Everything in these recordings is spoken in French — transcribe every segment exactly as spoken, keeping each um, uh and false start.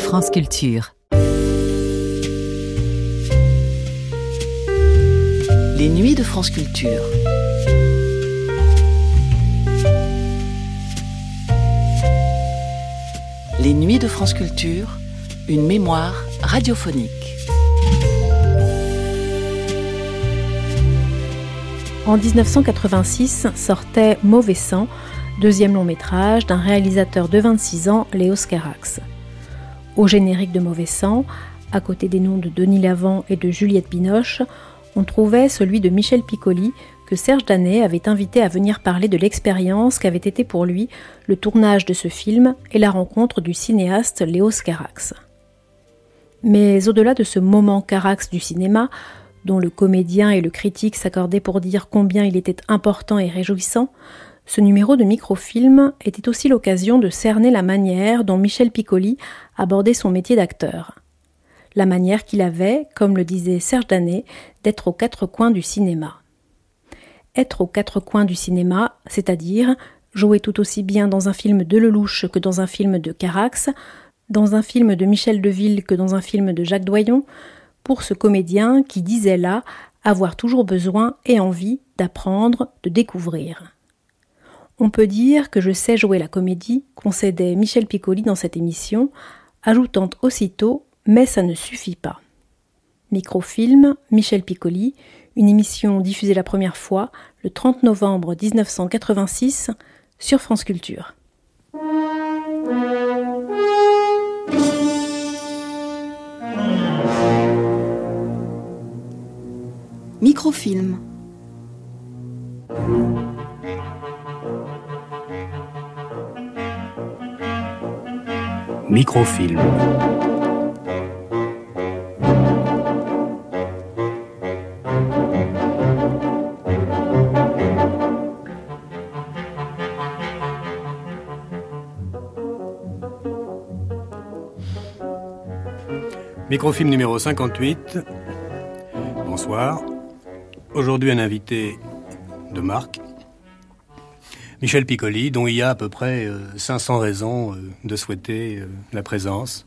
France Culture. Les nuits de France Culture. Les nuits de France Culture, une mémoire radiophonique. En dix-neuf cent quatre-vingt-six sortait Mauvais sang, deuxième long métrage d'un réalisateur de vingt-six ans, Léos Carax. Au générique de Mauvais sang, à côté des noms de Denis Lavant et de Juliette Binoche, on trouvait celui de Michel Piccoli, que Serge Danet avait invité à venir parler de l'expérience qu'avait été pour lui le tournage de ce film et la rencontre du cinéaste Léos Carax. Mais au-delà de ce moment Carax du cinéma, dont le comédien et le critique s'accordaient pour dire combien il était important et réjouissant, ce numéro de microfilm était aussi l'occasion de cerner la manière dont Michel Piccoli abordait son métier d'acteur. La manière qu'il avait, comme le disait Serge Danet, d'être aux quatre coins du cinéma. Être aux quatre coins du cinéma, c'est-à-dire jouer tout aussi bien dans un film de Lelouch que dans un film de Carax, dans un film de Michel Deville que dans un film de Jacques Doyon, pour ce comédien qui disait là avoir toujours besoin et envie d'apprendre, de découvrir. On peut dire que je sais jouer la comédie, concédait Michel Piccoli dans cette émission, ajoutant aussitôt « mais ça ne suffit pas ». Microfilm, Michel Piccoli, une émission diffusée la première fois le trente novembre dix-neuf cent quatre-vingt-six sur France Culture. Microfilm. Microfilm. Microfilm numéro cinquante-huit. Bonsoir. Aujourd'hui, un invité de marque, Michel Piccoli, dont il y a à peu près euh, cinq cents raisons euh, de souhaiter euh, la présence.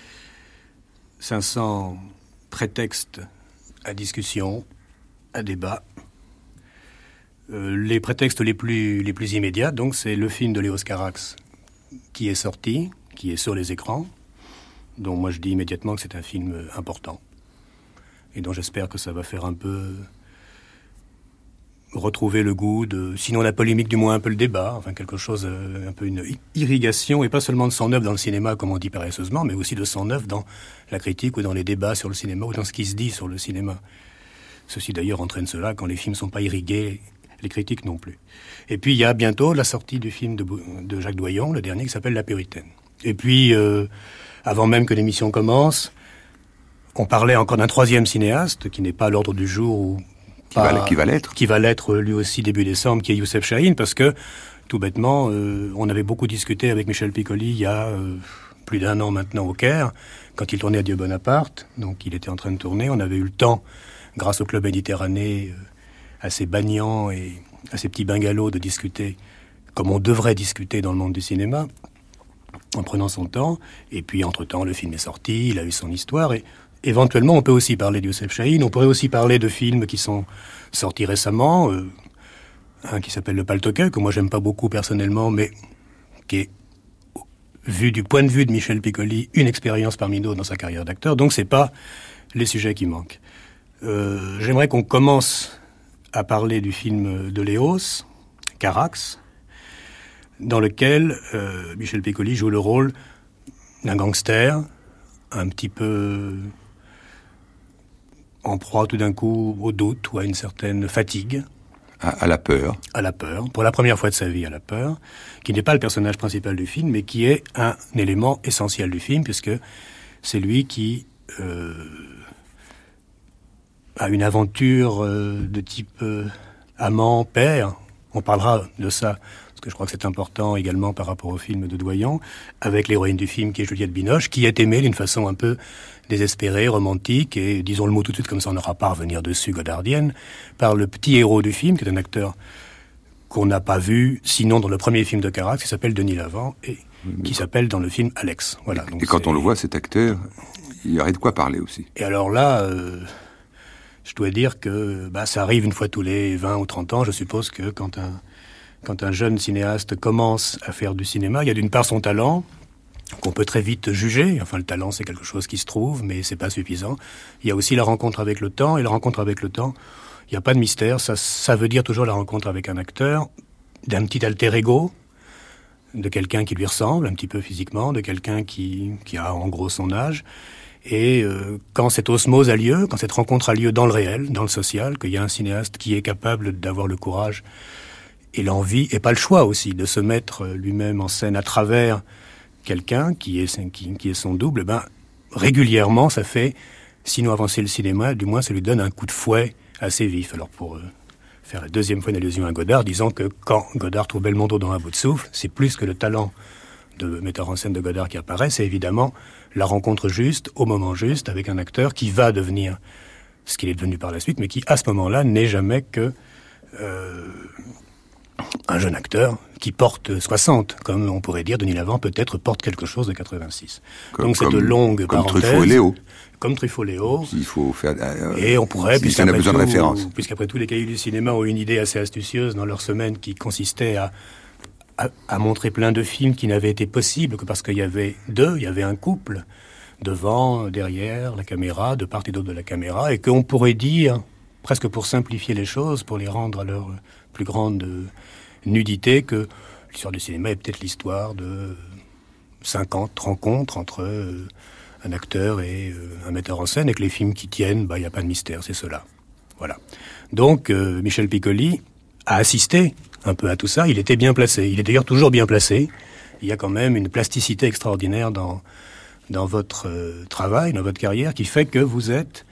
cinq cents prétextes à discussion, à débat. Euh, les prétextes les plus, les plus immédiats, donc, c'est le film de Léos Carax qui est sorti, qui est sur les écrans, dont moi je dis immédiatement que c'est un film important et dont j'espère que ça va faire un peu retrouver le goût de, sinon la polémique, du moins un peu le débat, enfin quelque chose, euh, un peu une irrigation, et pas seulement de son œuvre dans le cinéma, comme on dit paresseusement, mais aussi de son œuvre dans la critique ou dans les débats sur le cinéma ou dans ce qui se dit sur le cinéma. Ceci d'ailleurs entraîne cela quand les films sont pas irrigués, les critiques non plus. Et puis il y a bientôt la sortie du film de, de Jacques Doyon, le dernier, qui s'appelle La Puritaine. Et puis, euh, avant même que l'émission commence, on parlait encore d'un troisième cinéaste qui n'est pas à l'ordre du jour ou Qui va, qui va l'être. Qui va l'être lui aussi début décembre, qui est Youssef Chahine, parce que, tout bêtement, euh, on avait beaucoup discuté avec Michel Piccoli il y a euh, plus d'un an maintenant au Caire, quand il tournait à Dieu Bonaparte, donc il était en train de tourner. On avait eu le temps, grâce au Club Méditerranée, euh, assez bagnant et à ces petits bungalows, de discuter comme on devrait discuter dans le monde du cinéma, en prenant son temps. Et puis, entre-temps, le film est sorti, il a eu son histoire, et éventuellement, on peut aussi parler de Youssef Chahine. On pourrait aussi parler de films qui sont sortis récemment. Euh, un qui s'appelle Le Paltoquet, que moi j'aime pas beaucoup personnellement, mais qui est, vu du point de vue de Michel Piccoli, une expérience parmi d'autres dans sa carrière d'acteur. Donc c'est pas les sujets qui manquent. Euh, j'aimerais qu'on commence à parler du film de Léos, Carax, dans lequel euh, Michel Piccoli joue le rôle d'un gangster, un petit peu en proie tout d'un coup au doute ou à une certaine fatigue. À, à la peur. À la peur, pour la première fois de sa vie à la peur, qui n'est pas le personnage principal du film, mais qui est un élément essentiel du film, puisque c'est lui qui euh, a une aventure euh, de type euh, amant, père. On parlera de ça, parce que je crois que c'est important également par rapport au film de Doyon, avec l'héroïne du film qui est Juliette Binoche, qui est aimée d'une façon un peu désespérée, romantique, et disons le mot tout de suite comme ça on n'aura pas à revenir dessus, godardienne, par le petit héros du film, qui est un acteur qu'on n'a pas vu, sinon dans le premier film de Carax, qui s'appelle Denis Lavant, et qui s'appelle dans le film Alex. Voilà. Et, donc et quand c'est... on le voit, cet acteur, il y aurait de quoi parler aussi. Et alors là, euh, je dois dire que bah, ça arrive une fois tous les vingt ou trente ans. Je suppose que quand un, quand un jeune cinéaste commence à faire du cinéma, il y a d'une part son talent, qu'on peut très vite juger. Enfin, le talent, c'est quelque chose qui se trouve, mais c'est pas suffisant. Il y a aussi la rencontre avec le temps, et la rencontre avec le temps, il n'y a pas de mystère. Ça, ça veut dire toujours la rencontre avec un acteur, d'un petit alter ego, de quelqu'un qui lui ressemble un petit peu physiquement, de quelqu'un qui, qui a en gros son âge. Et euh, quand cette osmose a lieu, quand cette rencontre a lieu dans le réel, dans le social, qu'il y a un cinéaste qui est capable d'avoir le courage et l'envie, et pas le choix aussi, de se mettre lui-même en scène à travers quelqu'un qui est, qui, qui est son double, ben, régulièrement, ça fait, sinon avancer le cinéma, du moins ça lui donne un coup de fouet assez vif. Alors pour euh, faire la deuxième fois une allusion à Godard, disant que quand Godard trouve Belmondo dans Un bout de souffle, c'est plus que le talent de metteur en scène de Godard qui apparaît, c'est évidemment la rencontre juste, au moment juste, avec un acteur qui va devenir ce qu'il est devenu par la suite, mais qui, à ce moment-là, n'est jamais que euh, un jeune acteur qui porte soixante, comme on pourrait dire, Denis Lavant peut-être porte quelque chose de quatre-vingt-six. Comme, Donc c'est comme, de longues comme parenthèses. Truffaut et Léo. Comme Truffaut Léo. Il faut faire. Euh, et on pourrait, si on a besoin tout, de références. Puisqu'après tout, les cahiers du cinéma ont une idée assez astucieuse dans leur semaine qui consistait à, à, à montrer plein de films qui n'avaient été possibles que parce qu'il y avait deux, il y avait un couple devant, derrière la caméra, de part et d'autre de la caméra, et qu'on pourrait dire, presque pour simplifier les choses, pour les rendre à leur plus grande nudité, que l'histoire du cinéma est peut-être l'histoire de cinquante rencontres entre euh, un acteur et euh, un metteur en scène, et que les films qui tiennent, bah, il n'y a pas de mystère, c'est cela. Voilà. Donc, euh, Michel Piccoli a assisté un peu à tout ça. Il était bien placé. Il est d'ailleurs toujours bien placé. Il y a quand même une plasticité extraordinaire dans, dans votre euh, travail, dans votre carrière, qui fait que vous êtes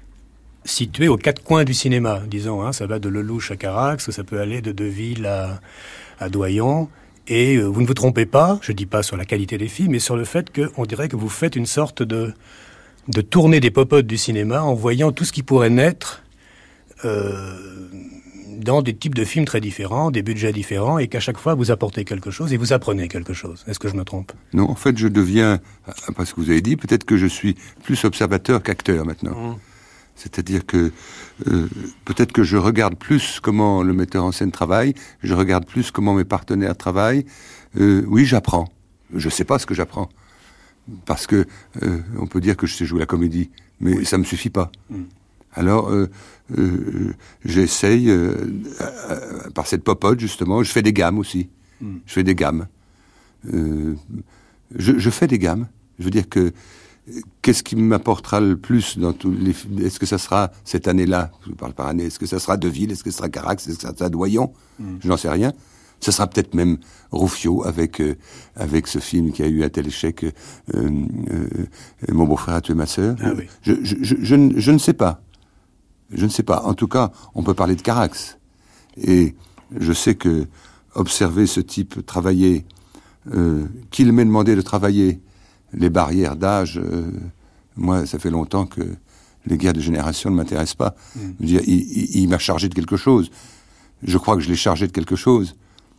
situé aux quatre coins du cinéma, disons. Hein, ça va de Lelouch à Carax, ça peut aller de Deville à, à Doyon. Et euh, vous ne vous trompez pas, je ne dis pas sur la qualité des films, mais sur le fait qu'on dirait que vous faites une sorte de, de tournée des popotes du cinéma en voyant tout ce qui pourrait naître euh, dans des types de films très différents, des budgets différents, et qu'à chaque fois vous apportez quelque chose et vous apprenez quelque chose. Est-ce que je me trompe ? Non, en fait, je deviens, parce que vous avez dit, peut-être que je suis plus observateur qu'acteur maintenant. Mmh. C'est-à-dire que euh, peut-être que je regarde plus comment le metteur en scène travaille, je regarde plus comment mes partenaires travaillent. Euh, oui, j'apprends. Je sais pas ce que j'apprends. Parce que euh, on peut dire que je sais jouer la comédie, mais oui. Ça me suffit pas. Mm. Alors, euh, euh, j'essaye, euh, euh, par cette popote, justement, je fais des gammes aussi. Mm. Je fais des gammes. Euh, je, je fais des gammes. Je veux dire que qu'est-ce qui m'apportera le plus dans tous les... Est-ce que ça sera cette année-là, je parle par année, est-ce que ça sera Deville, est-ce que ça sera Carax, est-ce que ça sera Doyon, mm. Je n'en sais rien. Ça sera peut-être même Rouffio avec euh, avec ce film qui a eu un tel échec, euh, euh, Mon beau-frère a tué ma sœur. Ah oui. je, je, je, je, ne, je ne sais pas. Je ne sais pas. En tout cas, on peut parler de Carax. Et je sais que observer ce type travailler, euh, qu'il m'ait demandé de travailler, les barrières d'âge, euh, moi, ça fait longtemps que les guerres de génération ne m'intéressent pas. Mm. Je veux dire, il, il, il m'a chargé de quelque chose. Je crois que je l'ai chargé de quelque chose.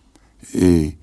Et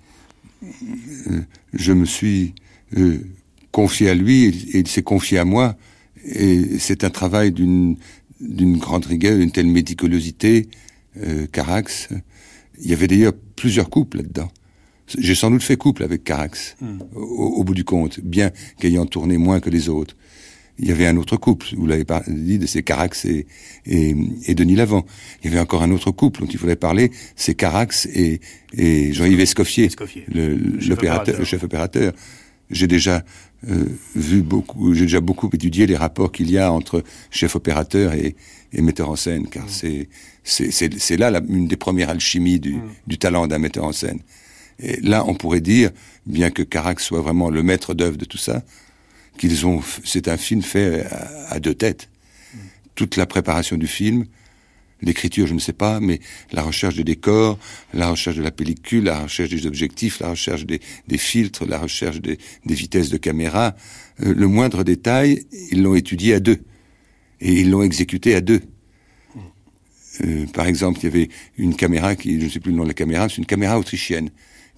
euh, je me suis euh, confié à lui, et il s'est confié à moi. Et c'est un travail d'une, d'une grande rigueur, d'une telle méticulosité, euh, Carax. Il y avait d'ailleurs plusieurs couples là-dedans. J'ai sans doute fait couple avec Carax, mm. au, au bout du compte, bien qu'ayant tourné moins que les autres. Il y avait un autre couple, vous l'avez dit, c'est Carax et, et, et Denis Lavant. Il y avait encore un autre couple dont il faudrait parler, c'est Carax et, et Jean-Yves Escoffier, Escoffier. Le, le, chef opérateur, le chef opérateur. J'ai déjà euh, vu beaucoup, j'ai déjà beaucoup étudié les rapports qu'il y a entre chef opérateur et, et metteur en scène, car mm. c'est, c'est, c'est, c'est là la, une des premières alchimies du, mm. du talent d'un metteur en scène. Et là, on pourrait dire, bien que Carax soit vraiment le maître d'œuvre de tout ça, qu'ils ont, c'est un film fait à, à deux têtes. Mm. Toute la préparation du film, l'écriture, je ne sais pas, mais la recherche des décors, la recherche de la pellicule, la recherche des objectifs, la recherche des, des filtres, la recherche des, des vitesses de caméra, euh, le moindre détail, ils l'ont étudié à deux. Et ils l'ont exécuté à deux. Mm. Euh, par exemple, il y avait une caméra qui, je ne sais plus le nom de la caméra, c'est une caméra autrichienne,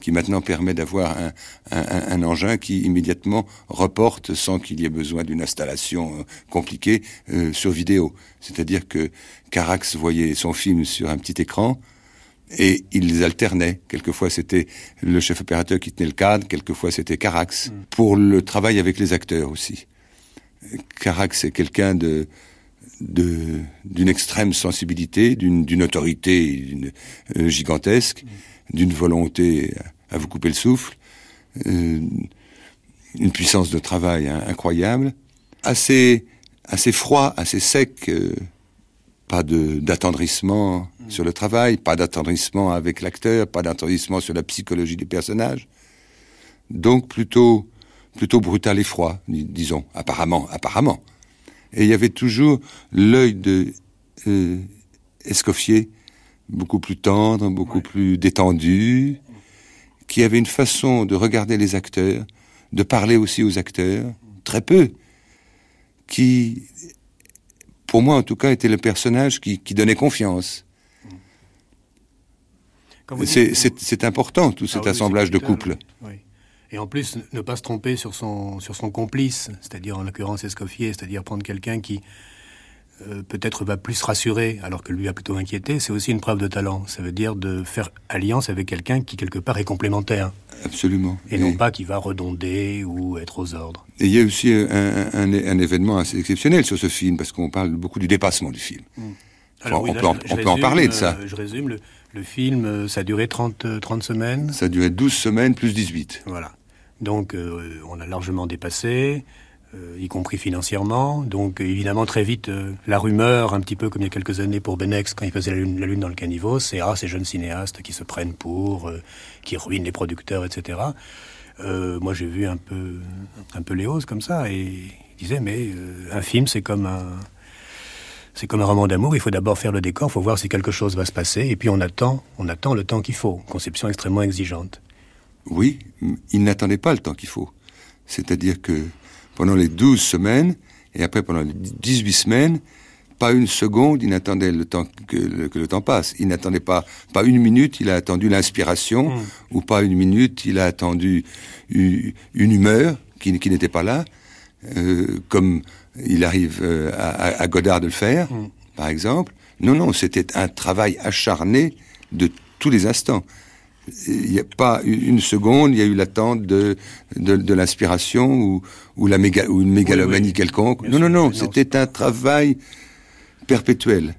qui maintenant permet d'avoir un, un, un engin qui immédiatement reporte sans qu'il y ait besoin d'une installation euh, compliquée euh, sur vidéo. C'est-à-dire que Carax voyait son film sur un petit écran et ils alternaient. Quelquefois c'était le chef opérateur qui tenait le cadre, quelquefois c'était Carax. Mmh. Pour le travail avec les acteurs aussi. Carax est quelqu'un de, de d'une extrême sensibilité, d'une, d'une autorité d'une, euh, gigantesque, mmh. d'une volonté à, à vous couper le souffle, euh, une puissance de travail hein, incroyable, assez assez froid, assez sec, euh, pas de d'attendrissement mmh. sur le travail, pas d'attendrissement avec l'acteur, pas d'attendrissement sur la psychologie des personnages, donc plutôt plutôt brutal et froid, disons, apparemment, apparemment. Et il y avait toujours l'œil de euh, Escoffier, beaucoup plus tendre, beaucoup ouais. plus détendu, qui avait une façon de regarder les acteurs, de parler aussi aux acteurs, très peu, qui, pour moi en tout cas, était le personnage qui, qui donnait confiance. C'est, dites, c'est, c'est important, tout cet ah, oui, assemblage de couples. Oui. Oui. Et en plus, ne pas se tromper sur son, sur son complice, c'est-à-dire en l'occurrence Escoffier, c'est-à-dire prendre quelqu'un qui euh, peut-être va plus rassurer, alors que lui va plutôt inquiéter, c'est aussi une preuve de talent. Ça veut dire de faire alliance avec quelqu'un qui, quelque part, est complémentaire. Absolument. Et, et non pas qui va redonder ou être aux ordres. Et il y a aussi un, un, un, un événement assez exceptionnel sur ce film, parce qu'on parle beaucoup du dépassement du film. Mmh. Alors, enfin, oui, on là, peut, je, en, je on résume, peut en parler de ça. Euh, je résume, le, le film, ça a duré trente, trente semaines. Ça a duré douze semaines plus dix-huit. Voilà. Donc, euh, on a largement dépassé, euh, y compris financièrement. Donc, évidemment, très vite, euh, la rumeur, un petit peu comme il y a quelques années pour Benex, quand il faisait la lune, la lune dans le caniveau, c'est ah, ces jeunes cinéastes qui se prennent pour, euh, qui ruinent les producteurs, et cetera. Euh, moi, j'ai vu un peu, un peu Léoz comme ça, et il disait, mais euh, un film, c'est comme un, c'est comme un roman d'amour. Il faut d'abord faire le décor, il faut voir si quelque chose va se passer, et puis on attend, on attend le temps qu'il faut. Conception extrêmement exigeante. Oui, il n'attendait pas le temps qu'il faut. C'est-à-dire que pendant les douze semaines, et après pendant les dix-huit semaines, pas une seconde, il n'attendait le temps que le, que le temps passe. Il n'attendait pas, pas une minute, il a attendu l'inspiration, mmh. ou pas une minute, il a attendu une, une humeur qui, qui n'était pas là, euh, comme il arrive euh, à, à Godard de le faire, mmh. par exemple. Non, non, c'était un travail acharné de tous les instants. Il n'y a pas une seconde, il y a eu l'attente de, de, de l'inspiration ou, ou, la méga, ou une mégalomanie oui, oui. quelconque. Non, non, non, non, c'était un travail perpétuel.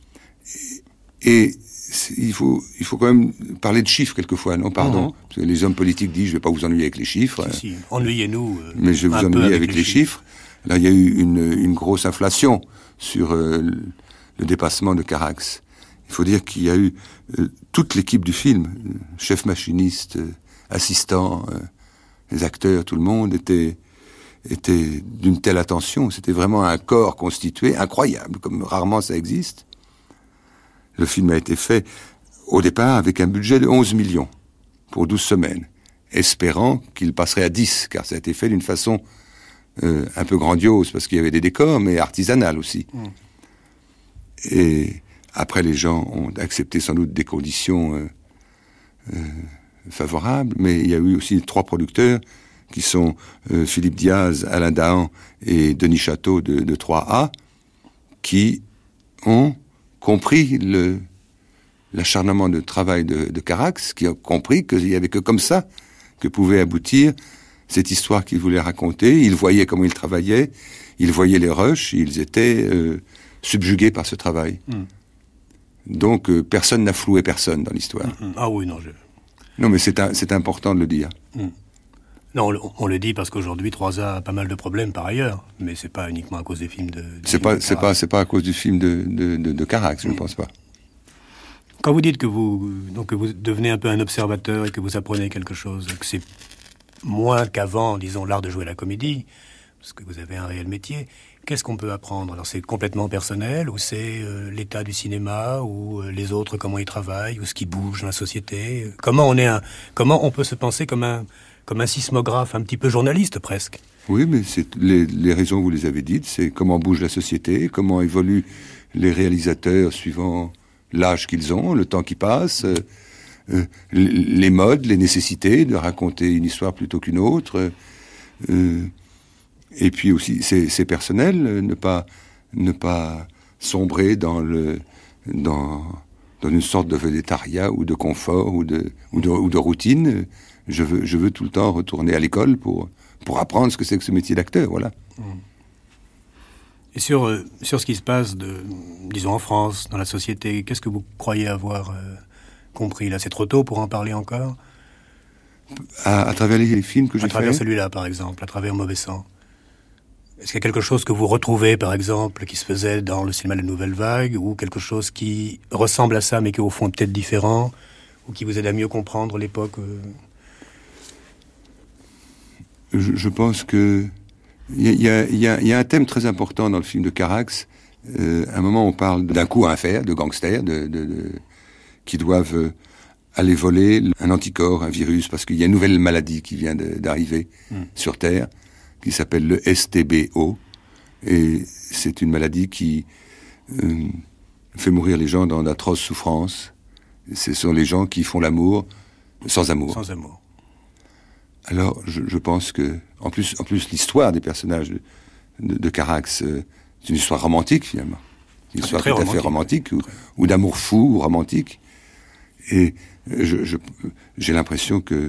Et, et il faut, il faut quand même parler de chiffres quelquefois, non, pardon. Mm-hmm. Parce que les hommes politiques disent, je ne vais pas vous ennuyer avec les chiffres. Si, si. Ennuyez-nous. Euh, mais je vais vous ennuyer avec, avec les, les chiffres. chiffres. Là, il y a eu une, une grosse inflation sur euh, le dépassement de Carax. Il faut dire qu'il y a eu euh, toute l'équipe du film, euh, chef machiniste, euh, assistant, euh, les acteurs, tout le monde était, était d'une telle attention. C'était vraiment un corps constitué, incroyable, comme rarement ça existe. Le film a été fait au départ avec un budget de onze millions pour douze semaines, espérant qu'il passerait à dix, car ça a été fait d'une façon euh, un peu grandiose, parce qu'il y avait des décors, mais artisanales aussi. Mmh. Et après, les gens ont accepté sans doute des conditions euh, euh, favorables, mais il y a eu aussi trois producteurs qui sont euh, Philippe Diaz, Alain Dahan et Denis Château de, de trois A, qui ont compris le, l'acharnement de travail de, de Carax, qui ont compris qu'il n'y avait que comme ça que pouvait aboutir cette histoire qu'ils voulaient raconter. Ils voyaient comment ils travaillaient, ils voyaient les rushs, ils étaient euh, subjugués par ce travail. Mm. Donc, euh, personne n'a floué personne dans l'histoire. Mmh, mmh. Ah oui, non, je... Non, mais c'est, un, c'est important de le dire. Mmh. Non, on, on le dit parce qu'aujourd'hui, trois A a pas mal de problèmes par ailleurs, mais c'est pas uniquement à cause des films de... C'est pas, c'est pas, c'est pas à cause du film de, de, de, de Carax, mmh. je ne pense pas. Quand vous dites que vous, donc, que vous devenez un peu un observateur et que vous apprenez quelque chose, que c'est moins qu'avant, disons, l'art de jouer la comédie, parce que vous avez un réel métier... Qu'est-ce qu'on peut apprendre? Alors c'est complètement personnel, ou c'est euh, l'état du cinéma, ou euh, les autres comment ils travaillent, ou ce qui bouge dans la société. Comment on est un, comment on peut se penser comme un, comme un sismographe, un petit peu journaliste presque. Oui, mais c'est les, les raisons vous les avez dites, c'est comment bouge la société, comment évoluent les réalisateurs suivant l'âge qu'ils ont, le temps qui passe, euh, euh, les modes, les nécessités de raconter une histoire plutôt qu'une autre. Euh, et puis aussi, c'est, c'est personnel, ne pas, ne pas sombrer dans le, dans, dans une sorte de végétariat ou de confort ou de, ou de, ou de routine. Je veux, je veux tout le temps retourner à l'école pour, pour apprendre ce que c'est que ce métier d'acteur, voilà. Et sur, euh, sur ce qui se passe, de, disons en France, dans la société, qu'est-ce que vous croyez avoir euh, compris là? C'est trop tôt pour en parler encore? À, à travers les, les films que j'ai À travers faits, celui-là, par exemple, à travers Mauvais Sang. Est-ce qu'il y a quelque chose que vous retrouvez, par exemple, qui se faisait dans le cinéma de la Nouvelle Vague, ou quelque chose qui ressemble à ça, mais qui au fond est peut-être différent, ou qui vous aide à mieux comprendre l'époque euh... je, je pense que il y a, y, a, y a un thème très important dans le film de Carax. Euh, à un moment, on parle d'un coup à faire, de gangsters, de, de, de, qui doivent euh, aller voler un anticorps, un virus, parce qu'il y a une nouvelle maladie qui vient de, d'arriver mm. sur Terre, qui s'appelle le S T B O, et c'est une maladie qui euh, fait mourir les gens dans d'atroces souffrances. Ce sont les gens qui font l'amour sans amour. Sans amour. Alors, je, je pense que, en plus, en plus, l'histoire des personnages de, de, de Carax, euh, c'est une histoire romantique finalement, une histoire tout à fait romantique, ou, ou d'amour fou, ou romantique. Et je, je, j'ai l'impression que,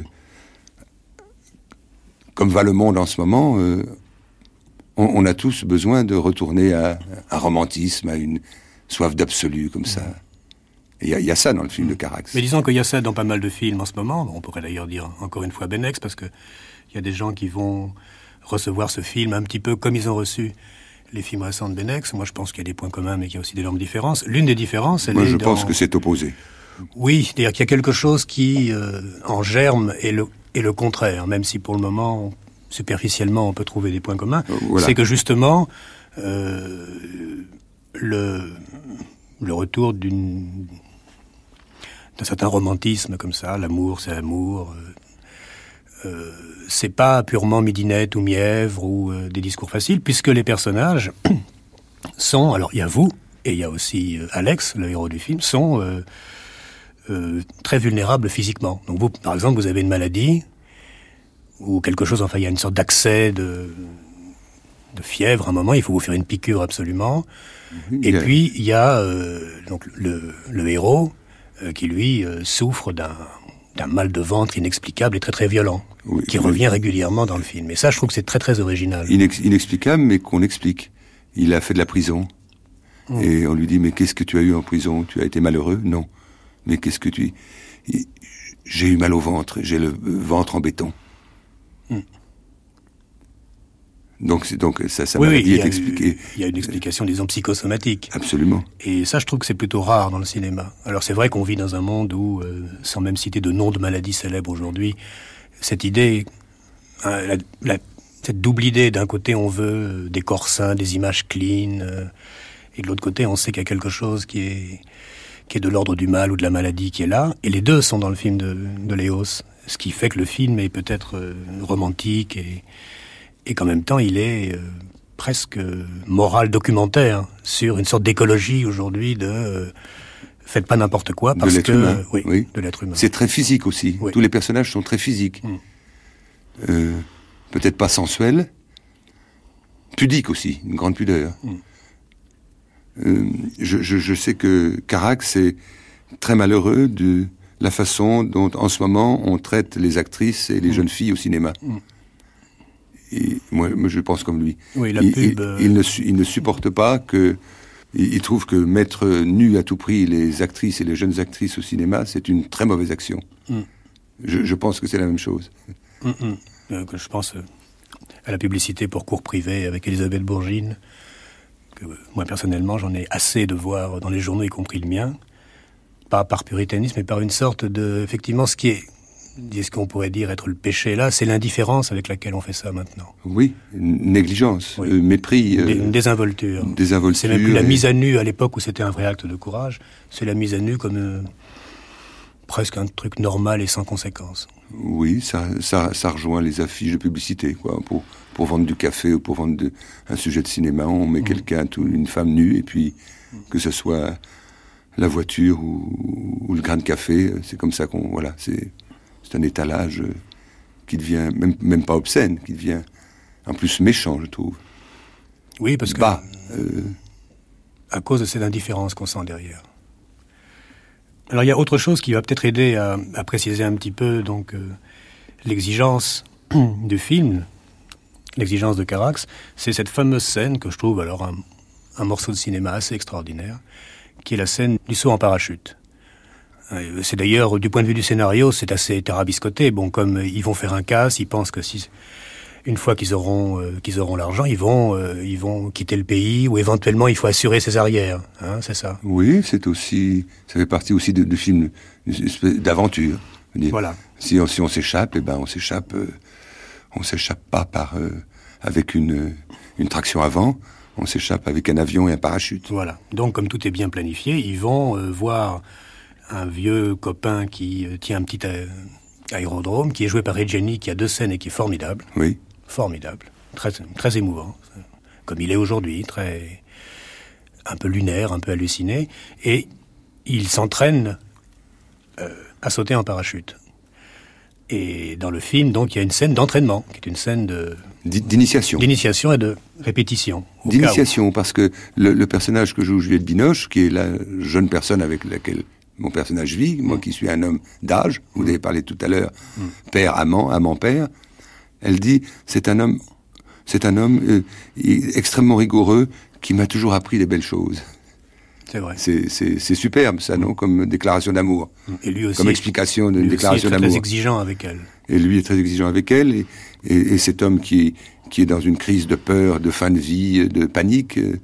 comme va le monde en ce moment, euh, on, on a tous besoin de retourner à un romantisme, à une soif d'absolu comme ça. Et il y, y a ça dans le film de Carax. Mais disons qu'il y a ça dans pas mal de films en ce moment. On pourrait d'ailleurs dire encore une fois Benex, parce que il y a des gens qui vont recevoir ce film un petit peu comme ils ont reçu les films récents de Benex. Moi, je pense qu'il y a des points communs, mais qu'il y a aussi d'énormes différences. L'une des différences, elle Moi, est je dans... pense que c'est opposé. Oui, c'est-à-dire qu'il y a quelque chose qui, euh, en germe, est le, est le contraire, même si pour le moment, superficiellement, on peut trouver des points communs. Voilà. C'est que justement, euh, le, le retour d'une... d'un certain romantisme comme ça, l'amour c'est l'amour, euh, euh, c'est pas purement midinette ou mièvre ou euh, des discours faciles, puisque les personnages sont, alors il y a vous, et il y a aussi euh, Alex, le héros du film, sont euh, euh, très vulnérables physiquement. Donc vous, par exemple, vous avez une maladie, ou quelque chose, enfin il y a une sorte d'accès de, de fièvre, à un moment, il faut vous faire une piqûre absolument, mmh, et yeah. puis il y a euh, donc le, le héros, Euh, qui lui euh, souffre d'un, d'un mal de ventre inexplicable et très très violent, oui, qui oui. revient régulièrement dans le film. Et ça, je trouve que c'est très très original. Inex- inexplicable, mais qu'on explique. Il a fait de la prison. Mmh. Et on lui dit, mais qu'est-ce que tu as eu en prison? Tu as été malheureux? Non. Mais qu'est-ce que tu... J'ai eu mal au ventre, j'ai le ventre en béton. Mmh. Donc, c'est, donc ça, sa oui, maladie oui, est expliquée. Il y a une explication, disons, psychosomatique. Absolument. Et ça, je trouve que c'est plutôt rare dans le cinéma. Alors, c'est vrai qu'on vit dans un monde où, euh, sans même citer de nom de maladies célèbres aujourd'hui, cette idée, hein, la, la, cette double idée, d'un côté, on veut des corps sains, des images clean, euh, et de l'autre côté, on sait qu'il y a quelque chose qui est, qui est de l'ordre du mal ou de la maladie qui est là. Et les deux sont dans le film de, de Léos. Ce qui fait que le film est peut-être euh, romantique et... et qu'en même temps, il est euh, presque moral documentaire sur une sorte d'écologie aujourd'hui de euh, faites pas n'importe quoi parce de l'être que humain. Oui, oui, de l'être humain. C'est très physique aussi. Oui. Tous les personnages sont très physiques. Mm. Euh, peut-être pas sensuels, pudiques aussi, une grande pudeur. Mm. Euh, je, je, je sais que Carax est très malheureux de la façon dont, en ce moment, on traite les actrices et les mm. jeunes filles au cinéma. Mm. Et moi, moi, je pense comme lui. Oui, la il, pub, il, euh... il, ne, il ne supporte pas que... Il, il trouve que mettre nu à tout prix les actrices et les jeunes actrices au cinéma, c'est une très mauvaise action. Mm. Je, je pense que c'est la même chose. Mm, mm. Euh, que je pense euh, à la publicité pour cours privés avec Elisabeth Bourgine, que euh, moi, personnellement, j'en ai assez de voir dans les journaux, y compris le mien. Pas par puritanisme, mais par une sorte de... Effectivement, ce qui est... ce qu'on pourrait dire être le péché là, c'est l'indifférence avec laquelle on fait ça maintenant. Oui, négligence, oui. Euh, mépris. Euh, une désinvolture. désinvolture. C'est même plus la mise à nu à l'époque où c'était un vrai acte de courage, c'est la mise à nu comme euh, presque un truc normal et sans conséquence. Oui, ça, ça, ça rejoint les affiches de publicité, quoi. Pour, pour vendre du café ou pour vendre de, un sujet de cinéma, on met mmh. quelqu'un, tout, une femme nue, et puis mmh. que ce soit la voiture ou, ou le grain de café. C'est comme ça qu'on... Voilà, c'est, c'est un étalage qui devient même, même pas obscène, qui devient en plus méchant, je trouve. Oui, parce que... Bah, euh... à cause de cette indifférence qu'on sent derrière. Alors il y a autre chose qui va peut-être aider à, à préciser un petit peu donc euh, l'exigence du film, l'exigence de Carax, c'est cette fameuse scène que je trouve alors un, un morceau de cinéma assez extraordinaire, qui est la scène du saut en parachute. C'est d'ailleurs, du point de vue du scénario, c'est assez tarabiscoté. Bon, comme ils vont faire un casse, ils pensent que si... Une fois qu'ils auront euh, qu'ils auront l'argent, ils vont euh, ils vont quitter le pays ou éventuellement il faut assurer ses arrières, hein, c'est ça. Oui, c'est aussi ça fait partie aussi de, de films d'aventure. Voilà. Si on si on s'échappe, eh ben on s'échappe euh, on s'échappe pas par euh, avec une une traction avant, on s'échappe avec un avion et un parachute. Voilà. Donc comme tout est bien planifié, ils vont euh, voir un vieux copain qui euh, tient un petit euh, aérodrome qui est joué par Reggiani, qui a deux scènes et qui est formidable. Oui. Formidable, très, très émouvant, comme il est aujourd'hui, très un peu lunaire, un peu halluciné, et il s'entraîne euh, à sauter en parachute. Et dans le film, donc, il y a une scène d'entraînement, qui est une scène de d'initiation, d'initiation et de répétition. D'initiation, parce que le, le personnage que joue Juliette Binoche, qui est la jeune personne avec laquelle mon personnage vit, moi mmh. qui suis un homme d'âge, vous mmh. avez parlé tout à l'heure, mmh. père, amant, amant-père. Elle dit, c'est un homme, c'est un homme euh, extrêmement rigoureux qui m'a toujours appris des belles choses. C'est vrai. C'est, c'est, c'est superbe, ça, non, comme déclaration d'amour. Et lui aussi. Comme explication d'une déclaration d'amour. Il est très exigeant avec elle. Et lui est très exigeant avec elle. Et, et, et cet homme qui, qui est dans une crise de peur, de fin de vie, de panique, euh,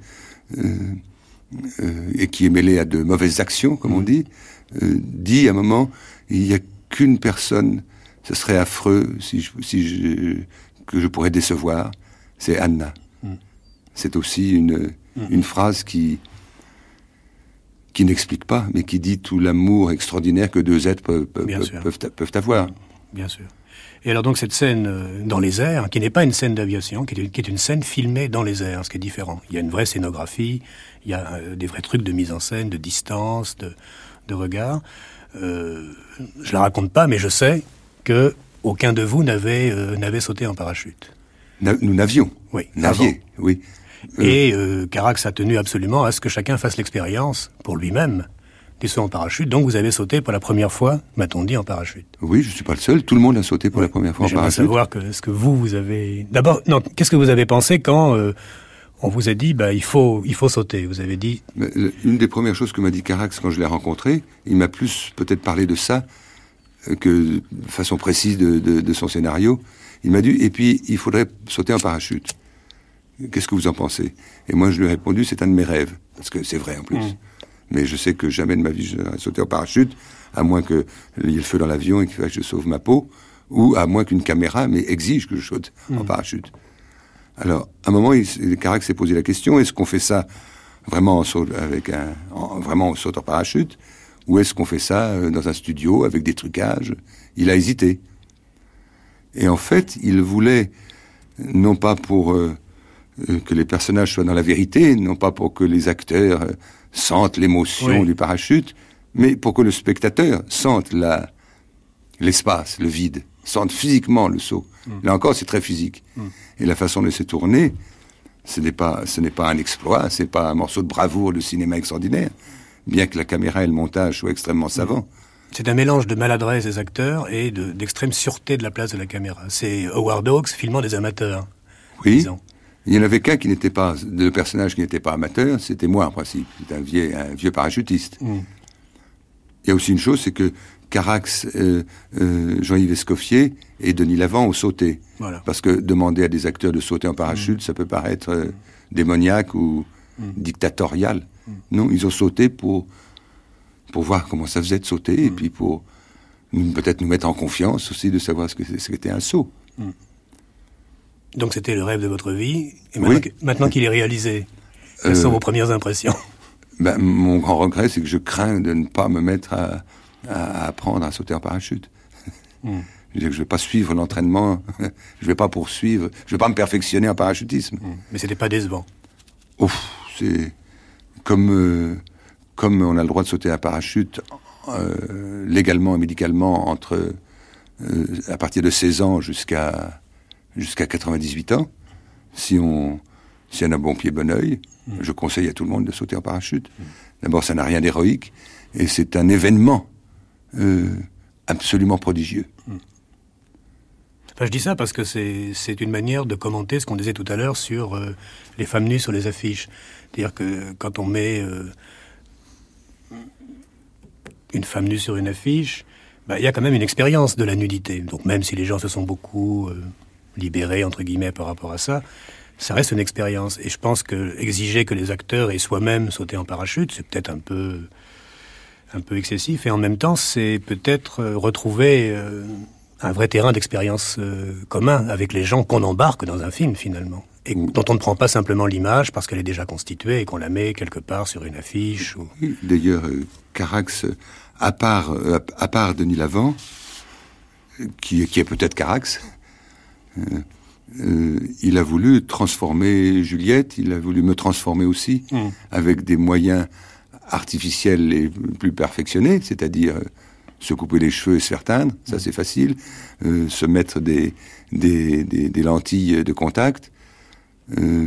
euh, et qui est mêlé à de mauvaises actions, comme mmh. on dit, euh, dit à un moment, il n'y a qu'une personne. Ce serait affreux si je, si je, que je pourrais décevoir. C'est Anna. Mm. C'est aussi une, mm. une phrase qui, qui n'explique pas, mais qui dit tout l'amour extraordinaire que deux êtres peuvent, peuvent, peuvent, peuvent avoir. Bien sûr. Et alors donc cette scène dans les airs, qui n'est pas une scène d'aviation, qui est, qui est une scène filmée dans les airs, ce qui est différent. Il y a une vraie scénographie, il y a des vrais trucs de mise en scène, de distance, de, de regard. Euh, je la raconte pas, mais je sais que aucun de vous n'avait euh, n'avait sauté en parachute. Na- nous n'avions. Oui. Navier, oui. Euh... Et euh, Carax a tenu absolument à ce que chacun fasse l'expérience pour lui-même du saut en parachute. Donc vous avez sauté pour la première fois, m'a-t-on dit, en parachute. Oui, je suis pas le seul. Tout le monde a sauté pour oui. la première fois Mais en parachute. J'aimerais savoir que, ce que vous, vous avez... D'abord, non, qu'est-ce que vous avez pensé quand euh, on vous a dit, bah, il faut, il faut sauter. Vous avez dit... Mais, une des premières choses que m'a dit Carax quand je l'ai rencontré, il m'a plus peut-être parlé de ça que de façon précise de, de, de son scénario. Il m'a dit, et puis, il faudrait sauter en parachute. Qu'est-ce que vous en pensez? Et moi, je lui ai répondu, c'est un de mes rêves. Parce que c'est vrai, en plus. Mmh. Mais je sais que jamais de ma vie, je n'aurais sauté en parachute, à moins qu'il y ait le feu dans l'avion et que je sauve ma peau, ou à moins qu'une caméra mais exige que je saute mmh. en parachute. Alors, à un moment, il, Carax s'est posé la question, est-ce qu'on fait ça vraiment en saut, avec un, en, vraiment en saut en parachute? Ou est-ce qu'on fait ça dans un studio avec des trucages? Il a hésité. Et en fait, il voulait, non pas pour euh, que les personnages soient dans la vérité, non pas pour que les acteurs euh, sentent l'émotion oui. du parachute, mais pour que le spectateur sente la, l'espace, le vide, sente physiquement le saut. Mm. Là encore, c'est très physique. Mm. Et la façon de se tourner, ce n'est pas, ce n'est pas un exploit, c'est pas un morceau de bravoure de cinéma extraordinaire. Bien que la caméra et le montage soient extrêmement savants. C'est un mélange de maladresse des acteurs et de, d'extrême sûreté de la place de la caméra. C'est Howard Hawks filmant des amateurs. Oui, disons. Il y en avait qu'un qui n'était pas, le personnage qui n'était pas amateur, c'était moi en principe. C'était un vieux, un vieux parachutiste. Mm. Il y a aussi une chose, c'est que Carax, euh, euh, Jean-Yves Escoffier et Denis Lavant ont sauté. Voilà. Parce que demander à des acteurs de sauter en parachute, mm. ça peut paraître euh, démoniaque ou mm. dictatorial. Mm. Non, ils ont sauté pour, pour voir comment ça faisait de sauter, mm. et puis pour nous, peut-être nous mettre en confiance aussi de savoir ce que ce qu'était un saut. Mm. Donc c'était le rêve de votre vie, et maintenant, oui. que, maintenant qu'il est réalisé, quelles euh, sont vos premières impressions? Ben, mon grand regret, c'est que je crains de ne pas me mettre à, à apprendre à sauter en parachute. Mm. Je veux dire que je ne vais pas suivre l'entraînement, je ne vais pas poursuivre, je ne vais pas me perfectionner en parachutisme. Mm. Mais c'était pas décevant. Ouf, c'est comme, euh, comme on a le droit de sauter à parachute euh, légalement et médicalement entre euh, à partir de seize ans jusqu'à jusqu'à quatre-vingt-dix-huit ans, si on si on a bon pied bon oeil, mmh. je conseille à tout le monde de sauter en parachute. Mmh. D'abord, ça n'a rien d'héroïque et c'est un événement euh, absolument prodigieux. Mmh. Enfin, je dis ça parce que c'est, c'est une manière de commenter ce qu'on disait tout à l'heure sur euh, les femmes nues sur les affiches. C'est-à-dire que quand on met euh, une femme nue sur une affiche, bah, y a quand même une expérience de la nudité. Donc même si les gens se sont beaucoup euh, libérés, entre guillemets, par rapport à ça, ça reste une expérience. Et je pense que exiger que les acteurs aient soi-même sauté en parachute, c'est peut-être un peu, un peu excessif. Et en même temps, c'est peut-être euh, retrouver... Euh, un vrai terrain d'expérience euh, commun avec les gens qu'on embarque dans un film, finalement. Et mmh. dont on ne prend pas simplement l'image parce qu'elle est déjà constituée et qu'on la met quelque part sur une affiche. Ou... D'ailleurs, euh, Carax, à part, euh, à part Denis Lavant, qui, qui est peut-être Carax, euh, euh, il a voulu transformer Juliette, il a voulu me transformer aussi, mmh. avec des moyens artificiels les plus perfectionnés, c'est-à-dire... Euh, se couper les cheveux et se faire teindre, ça c'est facile. Euh, se mettre des, des, des, des lentilles de contact. Euh,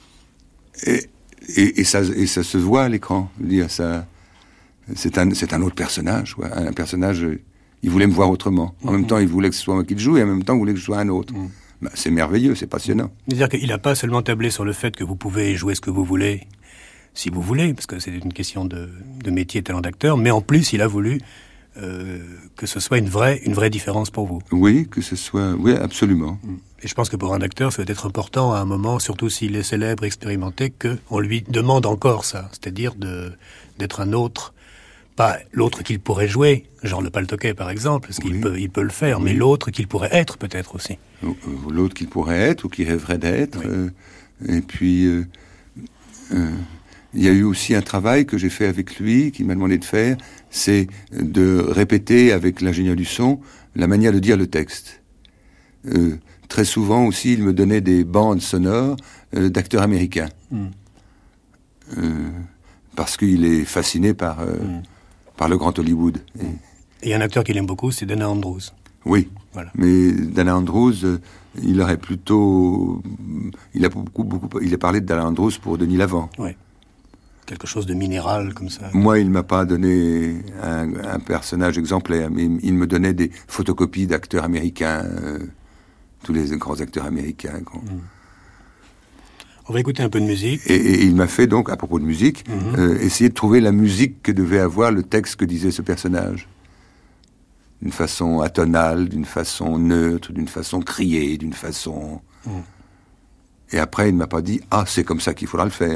et, et, et, ça, et ça se voit à l'écran. Je veux dire, ça, c'est, un, c'est un autre personnage. Ouais. Un personnage, il voulait me voir autrement. En mm-hmm. même temps, il voulait que ce soit moi qui le joue, et en même temps, il voulait que je sois un autre. Mm. Ben, c'est merveilleux, c'est passionnant. C'est-à-dire qu'il n'a pas seulement tablé sur le fait que vous pouvez jouer ce que vous voulez, si vous voulez, parce que c'est une question de, de métier et talent d'acteur, mais en plus, il a voulu... Euh, que ce soit une vraie, une vraie différence pour vous. Oui, que ce soit... Oui, absolument. Et je pense que pour un acteur, ça va être important à un moment, surtout s'il est célèbre, expérimenté, qu'on lui demande encore ça. C'est-à-dire de, d'être un autre, pas l'autre qu'il pourrait jouer, genre le Paltoquet par exemple, parce qu'il oui. peut, il peut le faire, oui. mais l'autre qu'il pourrait être peut-être aussi. L'autre qu'il pourrait être ou qu'il rêverait d'être. Oui. Euh, et puis... Euh, euh, il y a eu aussi un travail que j'ai fait avec lui, qu'il m'a demandé de faire, c'est de répéter avec l'ingénieur du son la manière de dire le texte. Euh, très souvent aussi, il me donnait des bandes sonores euh, d'acteurs américains. Mm. Euh, parce qu'il est fasciné par, euh, mm. par le grand Hollywood. Mm. Et il y a un acteur qu'il aime beaucoup, c'est Dana Andrews. Oui, voilà. Mais Dana Andrews, euh, il aurait plutôt... Il a, beaucoup, beaucoup, il a parlé de Dana Andrews pour Denis Lavant. Oui. Quelque chose de minéral, comme ça. Moi, il m'a pas donné un, un personnage exemplaire, mais il, il me donnait des photocopies d'acteurs américains, euh, tous les grands acteurs américains. Mmh. On va écouter un peu de musique. Et, et il m'a fait donc, à propos de musique, mmh. euh, essayer de trouver la musique que devait avoir le texte que disait ce personnage. D'une façon atonale, d'une façon neutre, d'une façon criée, d'une façon... Mmh. Et après, il ne m'a pas dit « Ah, c'est comme ça qu'il faudra le faire ».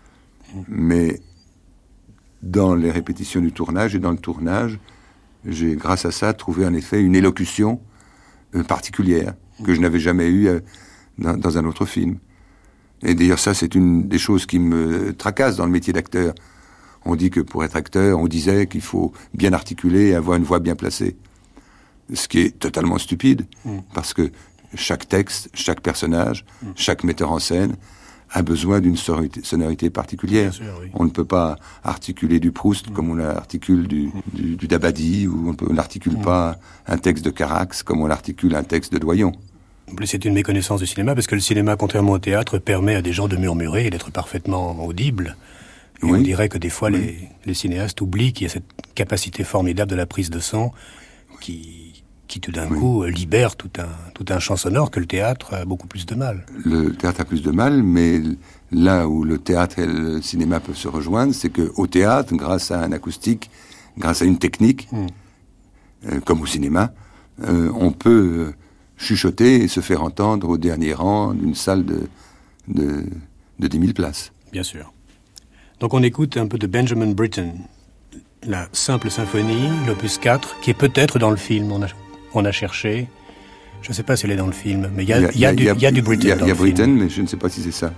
Mais dans les répétitions du tournage et dans le tournage, j'ai, grâce à ça, trouvé en effet une élocution euh, particulière que je n'avais jamais eue euh, dans, dans un autre film. Et d'ailleurs, ça, c'est une des choses qui me tracasse dans le métier d'acteur. On dit que pour être acteur, on disait qu'il faut bien articuler et avoir une voix bien placée. Ce qui est totalement stupide, mmh. parce que chaque texte, chaque personnage, mmh. chaque metteur en scène a besoin d'une sonorité, sonorité particulière. Sûr, oui. On ne peut pas articuler du Proust mmh. comme on articule du, mmh. du, du Dabadi, ou on n'articule mmh. pas un texte de Carax comme on articule un texte de Doyon. En plus, c'est une méconnaissance du cinéma, parce que le cinéma, contrairement au théâtre, permet à des gens de murmurer et d'être parfaitement audibles. Et oui. on dirait que des fois, oui. les, les cinéastes oublient qu'il y a cette capacité formidable de la prise de son qui... qui tout d'un oui. coup libère tout un, tout un champ sonore que le théâtre a beaucoup plus de mal. Le théâtre a plus de mal, mais là où le théâtre et le cinéma peuvent se rejoindre, c'est qu'au théâtre, grâce à un acoustique, grâce à une technique, mm. euh, comme au cinéma, euh, on peut chuchoter et se faire entendre au dernier rang d'une salle de, de, de dix mille places. Bien sûr. Donc on écoute un peu de Benjamin Britten, la simple symphonie, l'opus quatre, qui est peut-être dans le film. On a On a cherché. Je ne sais pas si elle est dans le film, mais il y a, y, y, y, a, y a du Britten dans le film. Il y a Britten, mais je ne sais pas si c'est ça.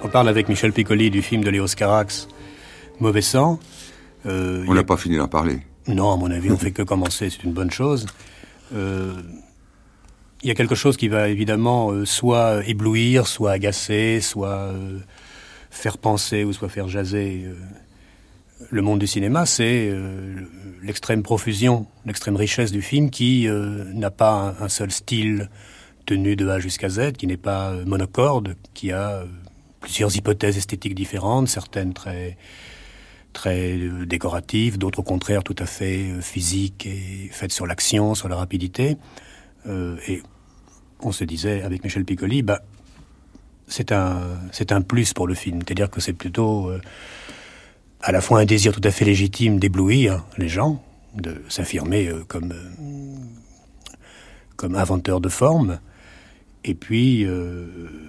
on parle avec Michel Piccoli du film de Léos Carax, Mauvais sang. Euh, on n'a a... pas fini d'en parler. Non, à mon avis, on ne fait que commencer, c'est une bonne chose. Euh, il y a quelque chose qui va évidemment euh, soit éblouir, soit agacer, soit euh, faire penser ou soit faire jaser euh, le monde du cinéma, c'est euh, l'extrême profusion, l'extrême richesse du film qui euh, n'a pas un, un seul style tenu de A jusqu'à Z, qui n'est pas euh, monocorde, qui a euh, plusieurs hypothèses esthétiques différentes, certaines très, très euh, décoratives, d'autres au contraire tout à fait euh, physiques et faites sur l'action, sur la rapidité. Euh, et on se disait avec Michel Piccoli, bah, c'est un, c'est un plus pour le film, c'est-à-dire que c'est plutôt... Euh, à la fois un désir tout à fait légitime d'éblouir les gens, de s'affirmer euh, comme, euh, comme inventeur de forme, et puis, euh,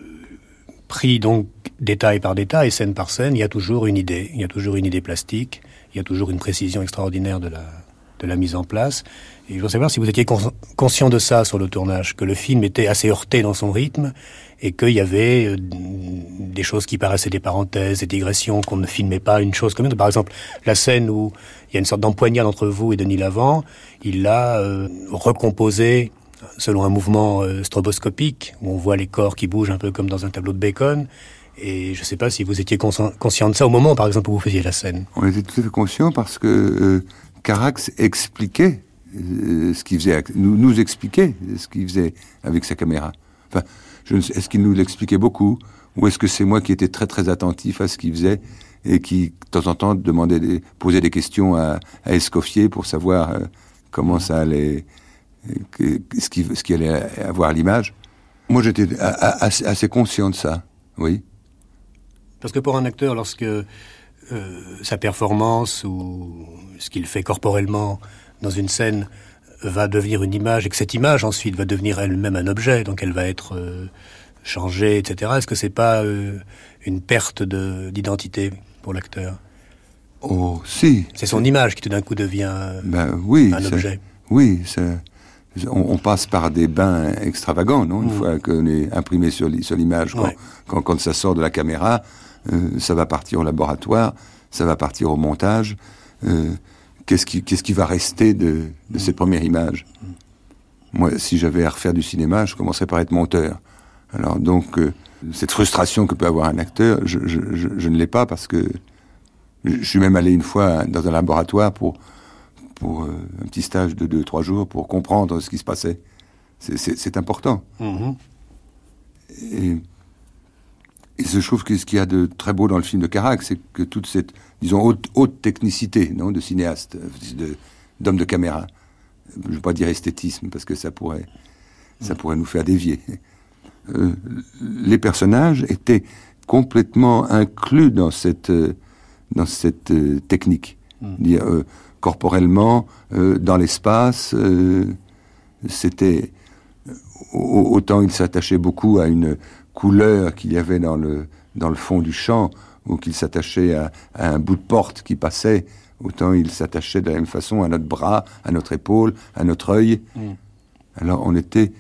pris donc détail par détail, scène par scène, il y a toujours une idée, il y a toujours une idée plastique, il y a toujours une précision extraordinaire de la, de la mise en place. Et je voudrais savoir si vous étiez cons- conscient de ça sur le tournage, que le film était assez heurté dans son rythme, et qu'il y avait euh, des choses qui paraissaient des parenthèses, des digressions, qu'on ne filmait pas une chose comme une autre. Par exemple, la scène où il y a une sorte d'empoignade entre vous et Denis Lavant, il l'a euh, recomposée selon un mouvement euh, stroboscopique, où on voit les corps qui bougent un peu comme dans un tableau de Bacon. Et je ne sais pas si vous étiez conscient, conscient de ça au moment, par exemple, où vous faisiez la scène. On était tout à fait conscients parce que euh, Carax expliquait euh, ce qu'il faisait, nous, nous expliquait ce qu'il faisait avec sa caméra. Enfin, je ne sais, est-ce qu'il nous l'expliquait beaucoup, ou est-ce que c'est moi qui étais très très attentif à ce qu'il faisait et qui, de temps en temps, demandait des, posait des questions à, à Escoffier pour savoir euh, comment ça allait, euh, ce, qui, ce qui allait avoir à l'image. Moi, j'étais a, a, assez, assez conscient de ça, oui. Parce que pour un acteur, lorsque euh, sa performance ou ce qu'il fait corporellement dans une scène va devenir une image, et que cette image ensuite va devenir elle-même un objet, donc elle va être euh, changée, et cetera. Est-ce que c'est pas euh, une perte de, d'identité pour l'acteur ? Oh, si. C'est son image qui tout d'un coup devient ben, oui, un objet. Oui, c'est, on, on passe par des bains extravagants, non ? Une mmh. fois qu'on est imprimé sur, sur l'image, quand, ouais. quand, quand ça sort de la caméra, euh, ça va partir au laboratoire, ça va partir au montage. Euh, Qu'est-ce qui, qu'est-ce qui va rester de, de mmh. cette première image ? mmh. Moi, si j'avais à refaire du cinéma, je commencerais par être monteur. Alors donc, euh, cette frustration que peut avoir un acteur, je, je, je, je ne l'ai pas parce que je suis même allé une fois dans un laboratoire pour, pour euh, un petit stage de deux, trois jours pour comprendre ce qui se passait. C'est, c'est, c'est important. Mmh. Et, et je trouve que ce qu'il y a de très beau dans le film de Carax, c'est que toute cette, disons, haute, haute technicité, non, de cinéaste, de, d'homme de caméra. Je ne veux pas dire esthétisme, parce que ça pourrait, ça pourrait nous faire dévier. Euh, les personnages étaient complètement inclus dans cette, dans cette euh, technique. Mm. Dire, euh, corporellement, euh, dans l'espace, euh, c'était... Autant il s'attachait beaucoup à une couleur qu'il y avait dans le, dans le fond du champ, ou qu'il s'attachait à, à un bout de porte qui passait, autant il s'attachait de la même façon à notre bras, à notre épaule, à notre œil. Mm. Alors on était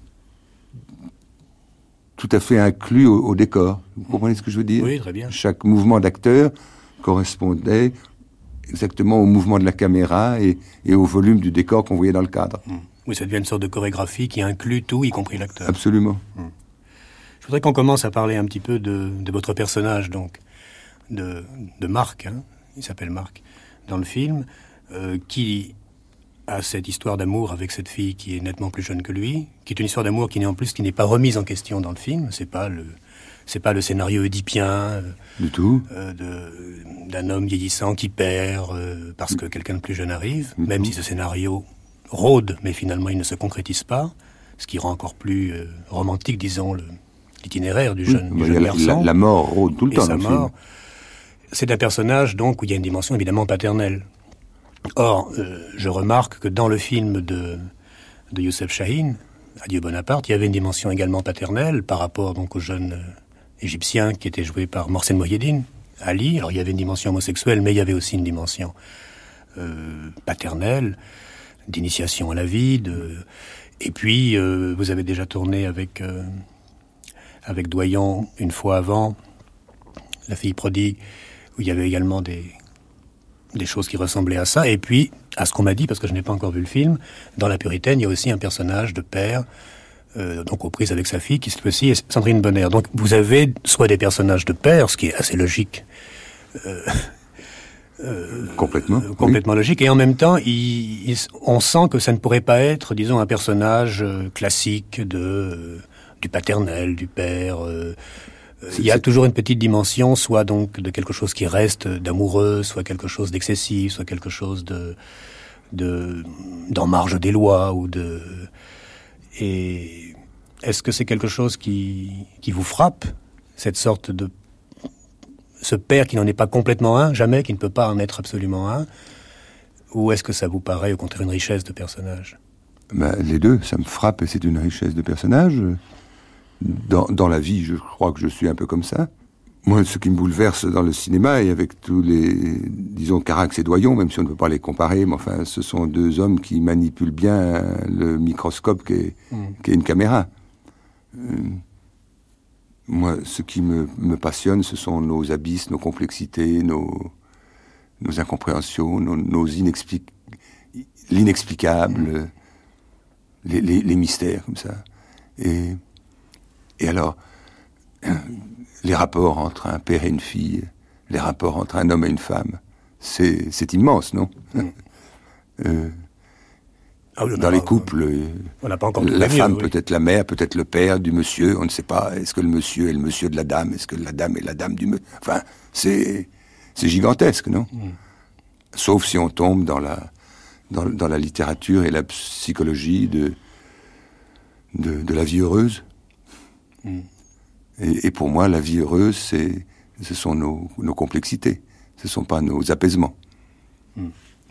tout à fait inclus au, au décor. Vous comprenez ce que je veux dire ? Oui, très bien. Chaque mouvement d'acteur correspondait exactement au mouvement de la caméra et, et au volume du décor qu'on voyait dans le cadre. Mm. Oui, ça devient une sorte de chorégraphie qui inclut tout, y compris l'acteur. Absolument. Mm. Je voudrais qu'on commence à parler un petit peu de, de votre personnage, donc, de, de Marc, hein, il s'appelle Marc, dans le film, euh, qui a cette histoire d'amour avec cette fille qui est nettement plus jeune que lui, qui est une histoire d'amour qui n'est en plus qui n'est pas remise en question dans le film. C'est pas le, c'est pas le scénario oedipien euh, du tout euh, de, d'un homme vieillissant qui perd euh, parce que quelqu'un de plus jeune arrive, du même tout. si ce scénario rôde, mais finalement il ne se concrétise pas, ce qui rend encore plus euh, romantique, disons, le, l'itinéraire du jeune, oui, du jeune la, garçon. La, la mort rôde tout le et temps sa dans le mort. film. C'est un personnage donc où il y a une dimension évidemment paternelle. Or, euh, je remarque que dans le film de, de Youssef Chahine, Adieu Bonaparte, il y avait une dimension également paternelle par rapport donc au jeune euh, égyptien qui était joué par Mohsen Mohiedine, Ali. Alors il y avait une dimension homosexuelle, mais il y avait aussi une dimension euh, paternelle, d'initiation à la vie. De... Et puis, euh, vous avez déjà tourné avec, euh, avec Doyon une fois avant, La fille prodigue, où il y avait également des, des choses qui ressemblaient à ça. Et puis, à ce qu'on m'a dit, parce que je n'ai pas encore vu le film, dans La Puritaine, il y a aussi un personnage de père, euh, donc aux prises avec sa fille, qui cette fois-ci est Sandrine Bonnaire. Donc vous avez soit des personnages de père, ce qui est assez logique, euh, euh, complètement, euh, complètement oui. logique, et en même temps, il, il, on sent que ça ne pourrait pas être, disons, un personnage euh, classique de euh, du paternel, du père. Euh, Il y a toujours une petite dimension, soit donc de quelque chose qui reste d'amoureux, soit quelque chose d'excessif, soit quelque chose de, de, d'en marge des lois, ou de, et est-ce que c'est quelque chose qui, qui vous frappe, cette sorte de, ce père qui n'en est pas complètement un, jamais, qui ne peut pas en être absolument un, ou est-ce que ça vous paraît au contraire une richesse de personnage? Ben, les deux, ça me frappe et c'est une richesse de personnage. Dans, dans la vie, je crois que je suis un peu comme ça. Moi, ce qui me bouleverse dans le cinéma, et avec tous les, disons, Carax et Doyon, même si on ne peut pas les comparer, mais enfin, ce sont deux hommes qui manipulent bien le microscope qu'est, mmh. qu'est une caméra. Euh, moi, ce qui me, me passionne, ce sont nos abysses, nos complexités, nos, nos incompréhensions, nos, nos inexplic... l'inexplicable, mmh. les, les, les mystères, comme ça. Et... Et alors, les rapports entre un père et une fille, les rapports entre un homme et une femme, c'est, c'est immense, non? mm. euh, ah oui, Dans les couples, on n'a pas encore la femme mieux, peut oui. être la mère, peut être le père du monsieur, on ne sait pas. Est-ce que le monsieur est le monsieur de la dame? Est-ce que la dame est la dame du monsieur? Enfin, c'est, c'est gigantesque, non? mm. Sauf si on tombe dans la, dans, dans la littérature et la psychologie de, de, de la vie heureuse. Mm. Et, et pour moi, la vie heureuse, c'est, ce sont nos, nos complexités, ce ne sont pas nos apaisements. Mm.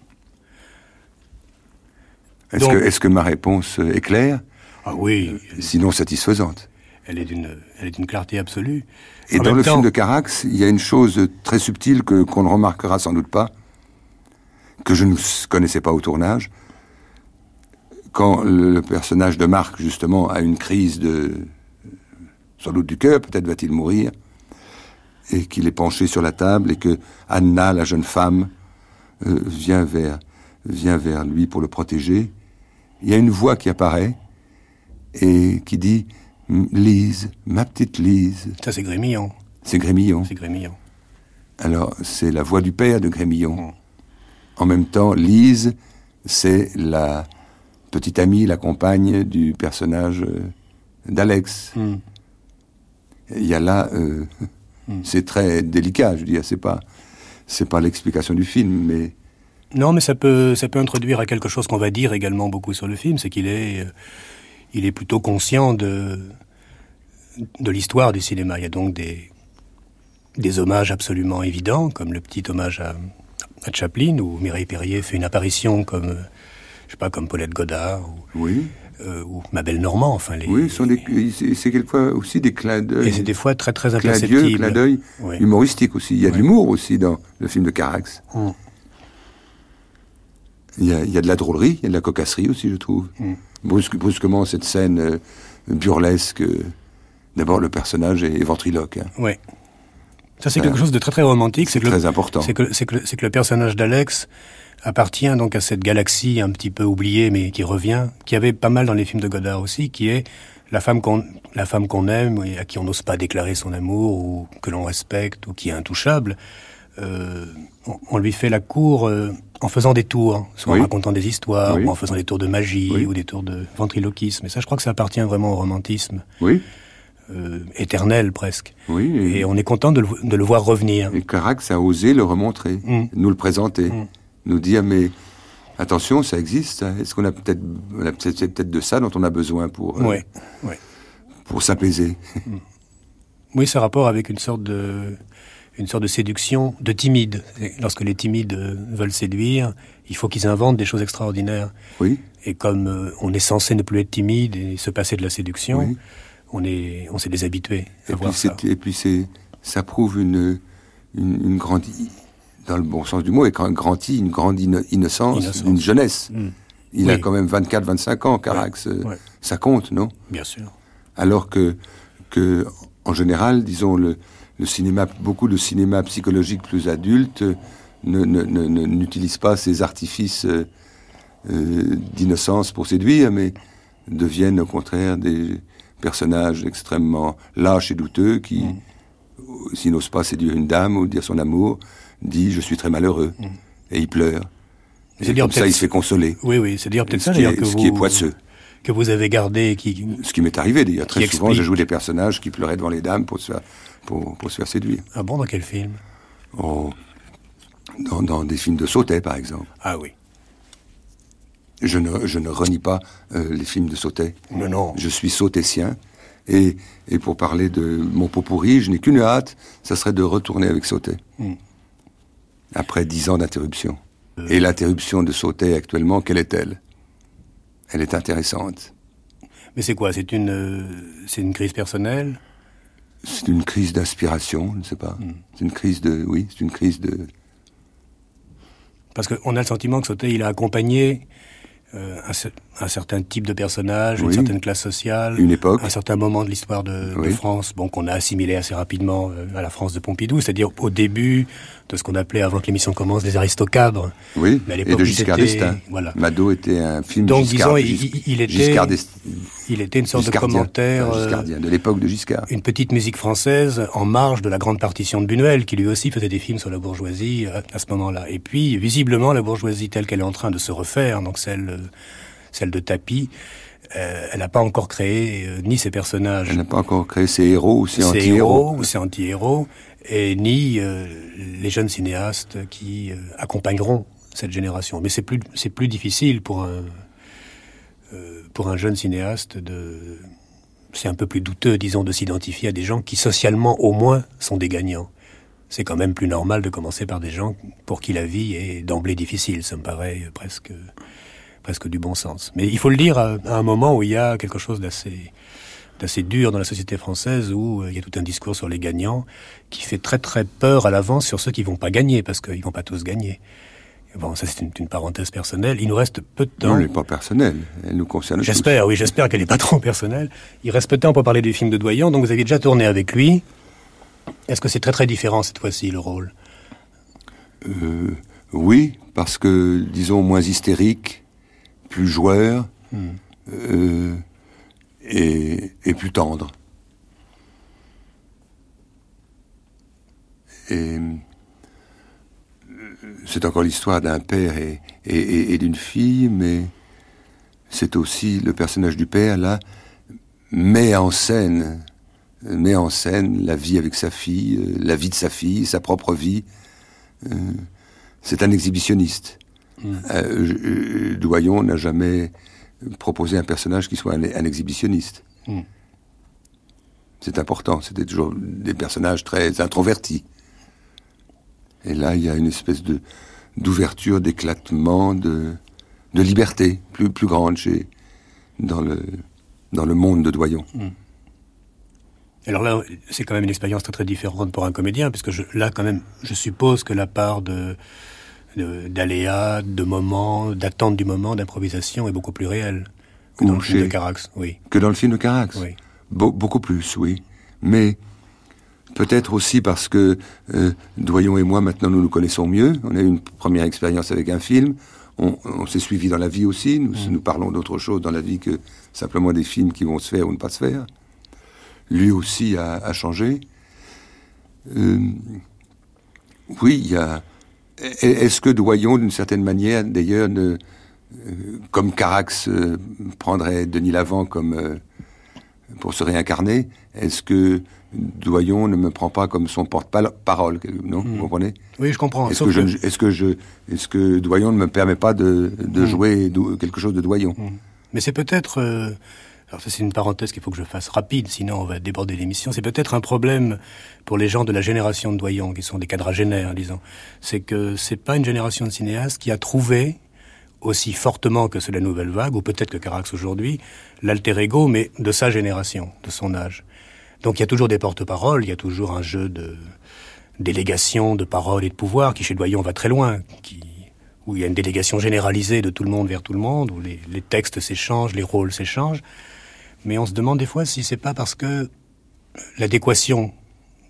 Est-ce, Donc, que, est-ce que ma réponse est claire? Ah oui. Sinon satisfaisante. Elle est d'une, elle est d'une clarté absolue. Et en dans le temps... film de Carax, il y a une chose très subtile que, qu'on ne remarquera sans doute pas, que je ne connaissais pas au tournage. Quand le, le personnage de Marc, justement, a une crise de... sans doute du cœur, peut-être va-t-il mourir, et qu'il est penché sur la table, et que Anna, la jeune femme, euh, vient vers, vient vers lui pour le protéger. Il y a une voix qui apparaît, et qui dit « Lise, ma petite Lise ». Ça, c'est Grémillon. C'est Grémillon. C'est Grémillon. Alors, c'est la voix du père de Grémillon. Mmh. En même temps, Lise, c'est la petite amie, la compagne du personnage d'Alex. Mmh. Il y a là, euh, mm. c'est très délicat, je veux dire, c'est pas, c'est pas l'explication du film, mais... Non, mais ça peut, ça peut introduire à quelque chose qu'on va dire également beaucoup sur le film, c'est qu'il est, euh, il est plutôt conscient de, de l'histoire du cinéma. Il y a donc des, des hommages absolument évidents, comme le petit hommage à, à Chaplin, où Mireille Perrier fait une apparition comme, je sais pas, comme Paulette Godard, ou, oui. Euh, ou Ma Belle Normand, enfin les... Oui, sont des, c'est, c'est quelquefois aussi des clins d'œil. Et c'est des fois très très imperceptibles. Clins d'œil, clins d'œil oui. humoristiques aussi. Il y a oui. de l'humour aussi dans le film de Carax. Mm. Il, y a, il y a de la drôlerie, il y a de la cocasserie aussi, je trouve. Mm. Brusque, brusquement, cette scène euh, burlesque. Euh, d'abord, le personnage est, est ventriloque. Hein. Oui. Ça, c'est euh, quelque chose de très très romantique. C'est, c'est que très le, important. C'est que, c'est, que, c'est que le personnage d'Alex appartient donc à cette galaxie un petit peu oubliée, mais qui revient, qui avait pas mal dans les films de Godard aussi, qui est la femme qu'on, la femme qu'on aime, et à qui on n'ose pas déclarer son amour, ou que l'on respecte, ou qui est intouchable. Euh, on, on lui fait la cour euh, en faisant des tours, soit oui. en racontant des histoires, oui. ou en faisant des tours de magie, oui. ou des tours de ventriloquisme. Et ça, je crois que ça appartient vraiment au romantisme. Oui. Euh, éternel, presque. Oui. Et, et on est content de le, de le voir revenir. Et Carax a osé le remontrer, mm. nous le présenter. Mm. Nous dire, mais attention, ça existe. Est-ce qu'on a peut-être, on a peut-être, c'est peut-être de ça dont on a besoin pour, euh, oui, oui. pour s'apaiser. Oui, ce rapport avec une sorte de, une sorte de séduction de timide. Lorsque les timides veulent séduire, il faut qu'ils inventent des choses extraordinaires. Oui. Et comme euh, on est censé ne plus être timide et se passer de la séduction, oui. on est, on s'est déshabitué à et voir puis ça. Et puis c'est, ça prouve une, une, une grande, dans le bon sens du mot, et quand grandit une grande inno- innocence, innocence, une jeunesse. Mmh. Il oui. a quand même vingt-quatre vingt-cinq ans, Carax. Ouais. Ouais. Ça compte, non? Bien sûr. Alors que, que, en général, disons, le, le cinéma, beaucoup de cinéma psychologique plus adulte ne, ne, ne, ne, n'utilise pas ces artifices euh, euh, d'innocence pour séduire, mais deviennent au contraire des personnages extrêmement lâches et douteux qui, mmh. s'ils n'osent pas séduire une dame ou dire son amour, dit « je suis très malheureux mmh. » et il pleure. Et comme ça, il se fait consoler. Oui, oui, c'est dire peut-être ça, d'ailleurs, que ce vous... qui est poisseux. Que vous avez gardé, qui... Ce qui m'est arrivé, d'ailleurs. Très souvent, explique... je joue des personnages qui pleuraient devant les dames pour se faire, pour, pour se faire séduire. Ah bon, dans quel film? Oh, dans, dans des films de Sautet, par exemple. Ah oui. Je ne, je ne renie pas euh, les films de Sautet. Non, non. Je suis sautétien. Et, et pour parler de mon pot pourri, je n'ai qu'une hâte, ça serait de retourner avec Sautet. Mm. Après dix ans d'interruption. Euh... Et l'interruption de Sautet actuellement, quelle est-elle? Elle est intéressante. Mais c'est quoi? C'est une, euh, c'est une crise personnelle? C'est une crise d'inspiration, je ne sais pas. Mm. C'est une crise de... Oui, c'est une crise de... Parce qu'on a le sentiment que Sautet, il a accompagné euh, un, un certain type de personnage, oui. une certaine classe sociale, une époque, un certain moment de l'histoire de, oui. de France, bon, qu'on a assimilé assez rapidement euh, à la France de Pompidou, c'est-à-dire au début de ce qu'on appelait, avant que l'émission commence, les aristocadres. Oui, mais à l'époque, et de Giscard d'Estaing. Voilà. Mado était un film Donc, Giscard, disons, il, il, était, Giscard il était une sorte de commentaire... Euh, de l'époque de Giscard. Une petite musique française en marge de la grande partition de Buñuel, qui lui aussi faisait des films sur la bourgeoisie à, à ce moment-là. Et puis, visiblement, la bourgeoisie telle qu'elle est en train de se refaire, donc celle, celle de Tapie, euh, elle n'a pas encore créé euh, ni ses personnages... Elle n'a pas encore créé ses héros ou ses, ses anti-héros. héros ou ses anti-héros, et ni euh, les jeunes cinéastes qui euh, accompagneront cette génération. Mais c'est plus, c'est plus difficile pour un, euh, pour un jeune cinéaste de... C'est un peu plus douteux, disons, de s'identifier à des gens qui, socialement, au moins, sont des gagnants. C'est quand même plus normal de commencer par des gens pour qui la vie est d'emblée difficile. Ça me paraît presque, presque du bon sens. Mais il faut le dire à, à un moment où il y a quelque chose d'assez, d'assez dur dans la société française, où il y a tout un discours sur les gagnants qui fait très très peur à l'avance sur ceux qui vont pas gagner, parce qu'ils vont pas tous gagner. Bon, ça c'est une, une parenthèse personnelle. Il nous reste peu de temps. Non, elle n'est pas personnelle. Elle nous concerne J'espère, tous. oui, j'espère qu'elle n'est pas trop personnelle. Il reste peu de temps pour parler des films de Doyon. Donc vous aviez déjà tourné avec lui. Est-ce que c'est très très différent cette fois-ci, le rôle? euh, Oui, parce que, disons, moins hystérique, plus joueur, hmm. euh, et, et plus tendre. Et... c'est encore l'histoire d'un père et, et, et, et d'une fille, mais c'est aussi le personnage du père, là, met en scène, met en scène la vie avec sa fille, la vie de sa fille, sa propre vie. Euh, c'est un exhibitionniste. Mmh. Euh, Doyon n'a jamais proposé un personnage qui soit un, un exhibitionniste. Mmh. C'est important, c'était toujours des personnages très introvertis. Et là, il y a une espèce de d'ouverture, d'éclatement, de de liberté plus plus grande chez dans le dans le monde de Doyon. Mmh. Alors là, c'est quand même une expérience très très différente pour un comédien, puisque je, là, quand même, je suppose que la part de, de d'aléas, de moments, d'attente du moment, d'improvisation est beaucoup plus réelle que dans Ou le film de Carax. Oui. Que dans le film de Carax. Oui. Be- beaucoup plus, oui. Mais peut-être aussi parce que euh, Doyon et moi, maintenant, nous nous connaissons mieux. On a eu une première expérience avec un film. On, on s'est suivis dans la vie aussi. Nous, mmh. nous parlons d'autre chose dans la vie que simplement des films qui vont se faire ou ne pas se faire. Lui aussi a, a changé. Euh, oui, il y a... Est-ce que Doyon, d'une certaine manière, d'ailleurs, ne, euh, comme Carax euh, prendrait Denis Lavant comme... Euh, pour se réincarner, est-ce que Doyon ne me prend pas comme son porte-parole, non? Mmh. Vous comprenez? Oui, je comprends. Est-ce que, que... Je, est-ce que je, est-ce que Doyon ne me permet pas de, de mmh. jouer quelque chose de Doyon? Mmh. Mais c'est peut-être, euh, alors ça c'est une parenthèse qu'il faut que je fasse rapide, sinon on va déborder l'émission. C'est peut-être un problème pour les gens de la génération de Doyon, qui sont des quadragénaires, disons. C'est que c'est pas une génération de cinéastes qui a trouvé aussi fortement que c'est la nouvelle vague, ou peut-être que Carax aujourd'hui, l'alter ego, mais de sa génération, de son âge. Donc il y a toujours des porte-paroles, il y a toujours un jeu de délégation, de parole et de pouvoir, qui chez Doyon va très loin, qui, où il y a une délégation généralisée de tout le monde vers tout le monde, où les, les textes s'échangent, les rôles s'échangent. Mais on se demande des fois si c'est pas parce que l'adéquation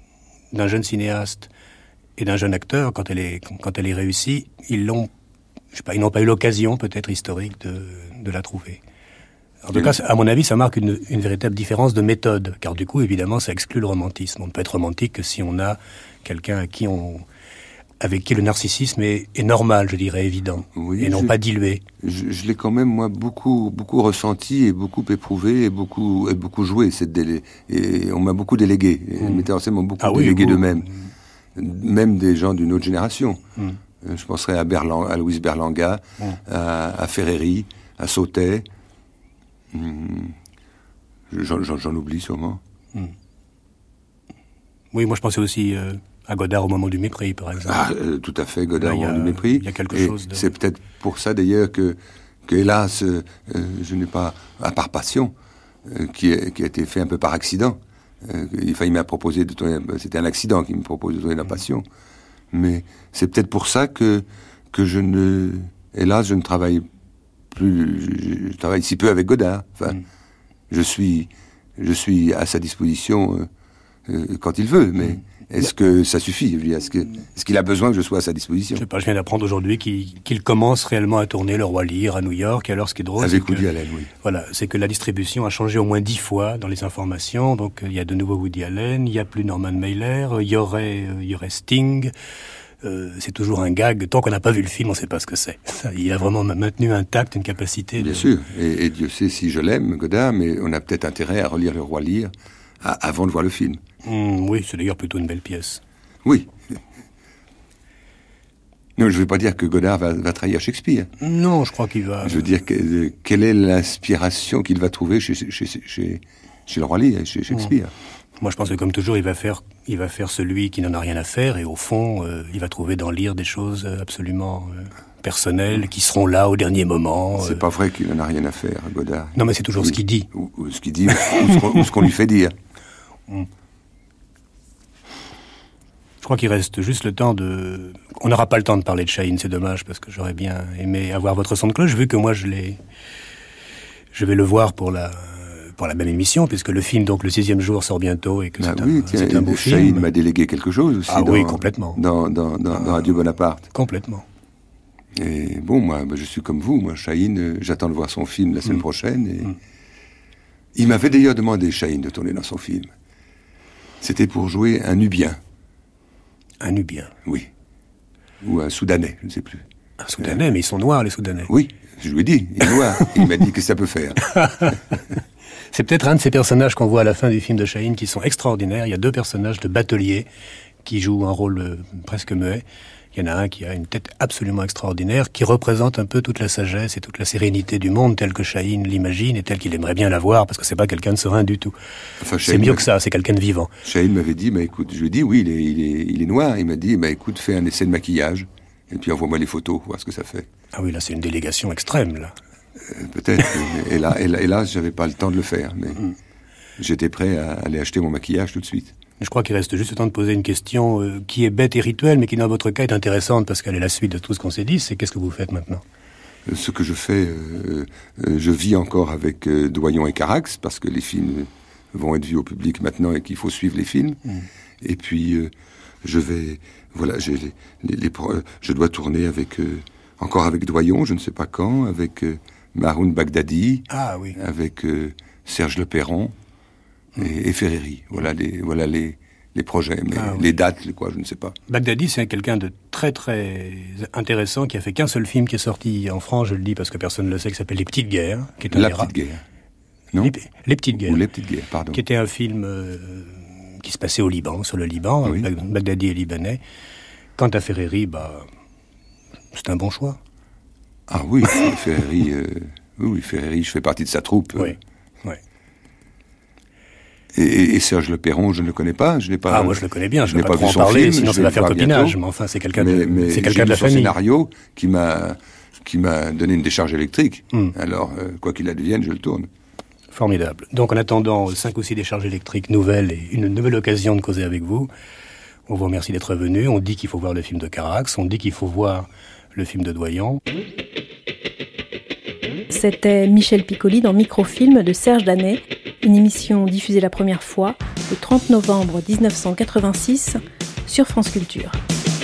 d'un jeune cinéaste et d'un jeune acteur, quand elle est, quand elle est réussie, ils l'ont, je sais pas, ils n'ont pas eu l'occasion, peut-être historique, de, de la trouver. En tout cas, à mon avis, ça marque une, une véritable différence de méthode, car du coup, évidemment, ça exclut le romantisme. On ne peut être romantique que si on a quelqu'un à qui on, avec qui le narcissisme est, est normal, je dirais, évident, oui, et non je, pas dilué. Je, je l'ai quand même, moi, beaucoup, beaucoup ressenti et beaucoup éprouvé et beaucoup, et beaucoup joué, cette délai. Et on m'a beaucoup délégué. Mmh. Les metteurs en scène m'ont beaucoup ah, délégué oui, d'eux-mêmes. Même des gens d'une autre génération. Mmh. Je penserais à, Berlang, à Louise Berlanga, mmh. à, à Ferreri, à Sautet. Mmh. J'en, j'en, j'en oublie sûrement. Mmh. Oui, moi je pensais aussi euh, à Godard au moment du mépris, par exemple. Ah, euh, tout à fait, Godard au moment du mépris. Il y a quelque Et chose de... c'est peut-être pour ça d'ailleurs que, que hélas, euh, je n'ai pas, à part Passion, euh, qui, a, qui a été fait un peu par accident. Euh, enfin, il m'a proposé de tourner, c'était un accident qui me propose de tourner La Passion. Mais c'est peut-être pour ça que, que je ne, hélas, je ne travaille plus, je, je travaille si peu avec Godard. Enfin, mm. je suis, je suis à sa disposition euh, euh, quand il veut, mais mm. est-ce que ça suffit? Est-ce que, est-ce qu'il a besoin que je sois à sa disposition? Je sais pas, je viens d'apprendre aujourd'hui qu'il, qu'il commence réellement à tourner Le Roi Lear à New York, et alors ce qui est drôle, avec c'est Woody que, Allen, oui. Voilà, c'est que la distribution a changé au moins dix fois dans les informations, donc il y a de nouveau Woody Allen, il y a plus Norman Mailer, il y aurait, il y aurait Sting. Euh, c'est toujours un gag. Tant qu'on n'a pas vu le film, on ne sait pas ce que c'est. Il a vraiment maintenu intact une capacité. Bien de... sûr. Et, et Dieu sait si je l'aime, Godard, mais on a peut-être intérêt à relire Le Roi Lear à, avant de voir le film. Mmh, oui, c'est d'ailleurs plutôt une belle pièce. Oui. Non, je ne veux pas dire que Godard va, va trahir Shakespeare. Non, je crois qu'il va... Je veux dire, que, quelle est l'inspiration qu'il va trouver chez, chez, chez, chez, chez Le Roi Lear, chez Shakespeare. Mmh. Moi, je pense que comme toujours, il va faire, il va faire celui qui n'en a rien à faire, et au fond, euh, il va trouver dans Lear des choses absolument euh, personnelles, qui seront là au dernier moment. C'est euh... pas vrai qu'il n'en a rien à faire, Godard. Non, mais c'est toujours ou, ce qu'il dit. Ou, ou ce qu'il dit, ou, ou, ce qu'on, ou ce qu'on lui fait dire. Mm. Je crois qu'il reste juste le temps de... On n'aura pas le temps de parler de Chahine, c'est dommage, parce que j'aurais bien aimé avoir votre son de cloche, vu que moi, je l'ai... Je vais le voir pour la... pour la même émission, puisque le film, donc, le sixième jour sort bientôt et que bah c'est, oui, un, tiens, c'est un beau film. Chahine m'a délégué quelque chose aussi. Ah dans, oui, complètement. Dans, dans, dans, ah, dans Adieu Bonaparte. Complètement. Et bon, moi, je suis comme vous. Moi, Chahine, euh, j'attends de voir son film la semaine mmh. prochaine. Et mmh. Il m'avait d'ailleurs demandé, Chahine, de tourner dans son film. C'était pour jouer un Nubien. Un Nubien? Oui. Ou un Soudanais, je ne sais plus. Un Soudanais, euh, mais ils sont noirs, les Soudanais. Oui, je lui ai dit, il est noir. Il m'a dit que ça peut faire. C'est peut-être un de ces personnages qu'on voit à la fin du film de Chahine qui sont extraordinaires. Il y a deux personnages de bateliers qui jouent un rôle euh, presque muet. Il y en a un qui a une tête absolument extraordinaire, qui représente un peu toute la sagesse et toute la sérénité du monde telle que Chahine l'imagine et telle qu'il aimerait bien la voir, parce que c'est pas quelqu'un de serein du tout. Enfin, c'est mieux que ça, c'est quelqu'un de vivant. Chahine m'avait dit, bah écoute, je lui ai dit, oui, il est, il est, il est noir. Il m'a dit, bah écoute, fais un essai de maquillage, et puis envoie-moi les photos, voir ce que ça fait. Ah oui, là c'est une délégation extrême, là. Euh, peut-être, et là, et là, et là, j'avais pas le temps de le faire, mais mm. j'étais prêt à aller acheter mon maquillage tout de suite. Je crois qu'il reste juste le temps de poser une question euh, qui est bête et rituelle, mais qui dans votre cas est intéressante parce qu'elle est la suite de tout ce qu'on s'est dit, c'est qu'est-ce que vous faites maintenant? euh, Ce que je fais, euh, euh, je vis encore avec euh, Doyon et Carax, parce que les films vont être vus au public maintenant et qu'il faut suivre les films. Mm. Et puis, euh, je vais, voilà, j'ai les, les, les, je dois tourner avec, euh, encore avec Doyon, je ne sais pas quand, avec euh, Maroun Bagdadi, ah, oui. avec euh, Serge Le Perron. Et, et Ferreri, voilà les voilà les les projets, mais ah, oui. les dates, les quoi, je ne sais pas. Bagdadi, c'est quelqu'un de très très intéressant qui a fait qu'un seul film qui est sorti en France, je le dis parce que personne ne le sait, qui s'appelle Les Petites Guerres, qui est un La Petite Guerre, non les, les Petites Guerres, ou Les Petites Guerres, pardon, qui était un film euh, qui se passait au Liban, sur le Liban. Oui. Bagdadi est libanais. Quant à Ferreri, bah c'est un bon choix. Ah oui, Ferreri, euh, oui, Ferreri, je fais partie de sa troupe. Oui. Oui. Et, et Serge Le Perron, je ne le connais pas, je n'ai pas. Ah, moi je le connais bien, je n'ai pas, pas trop vu son en parler, film, sinon ça va faire copinage. Mais enfin, c'est quelqu'un de, mais, mais c'est quelqu'un de la son famille. Scénario qui m'a, qui m'a donné une décharge électrique. Mm. Alors, euh, quoi qu'il advienne, je le tourne. Formidable. Donc, en attendant cinq ou six décharges électriques nouvelles et une nouvelle occasion de causer avec vous, on vous remercie d'être venu. On dit qu'il faut voir le film de Carax, on dit qu'il faut voir le film de Doyon. C'était Michel Piccoli dans Microfilm de Serge Danet. une émission diffusée la première fois le trente novembre mille neuf cent quatre-vingt-six sur France Culture.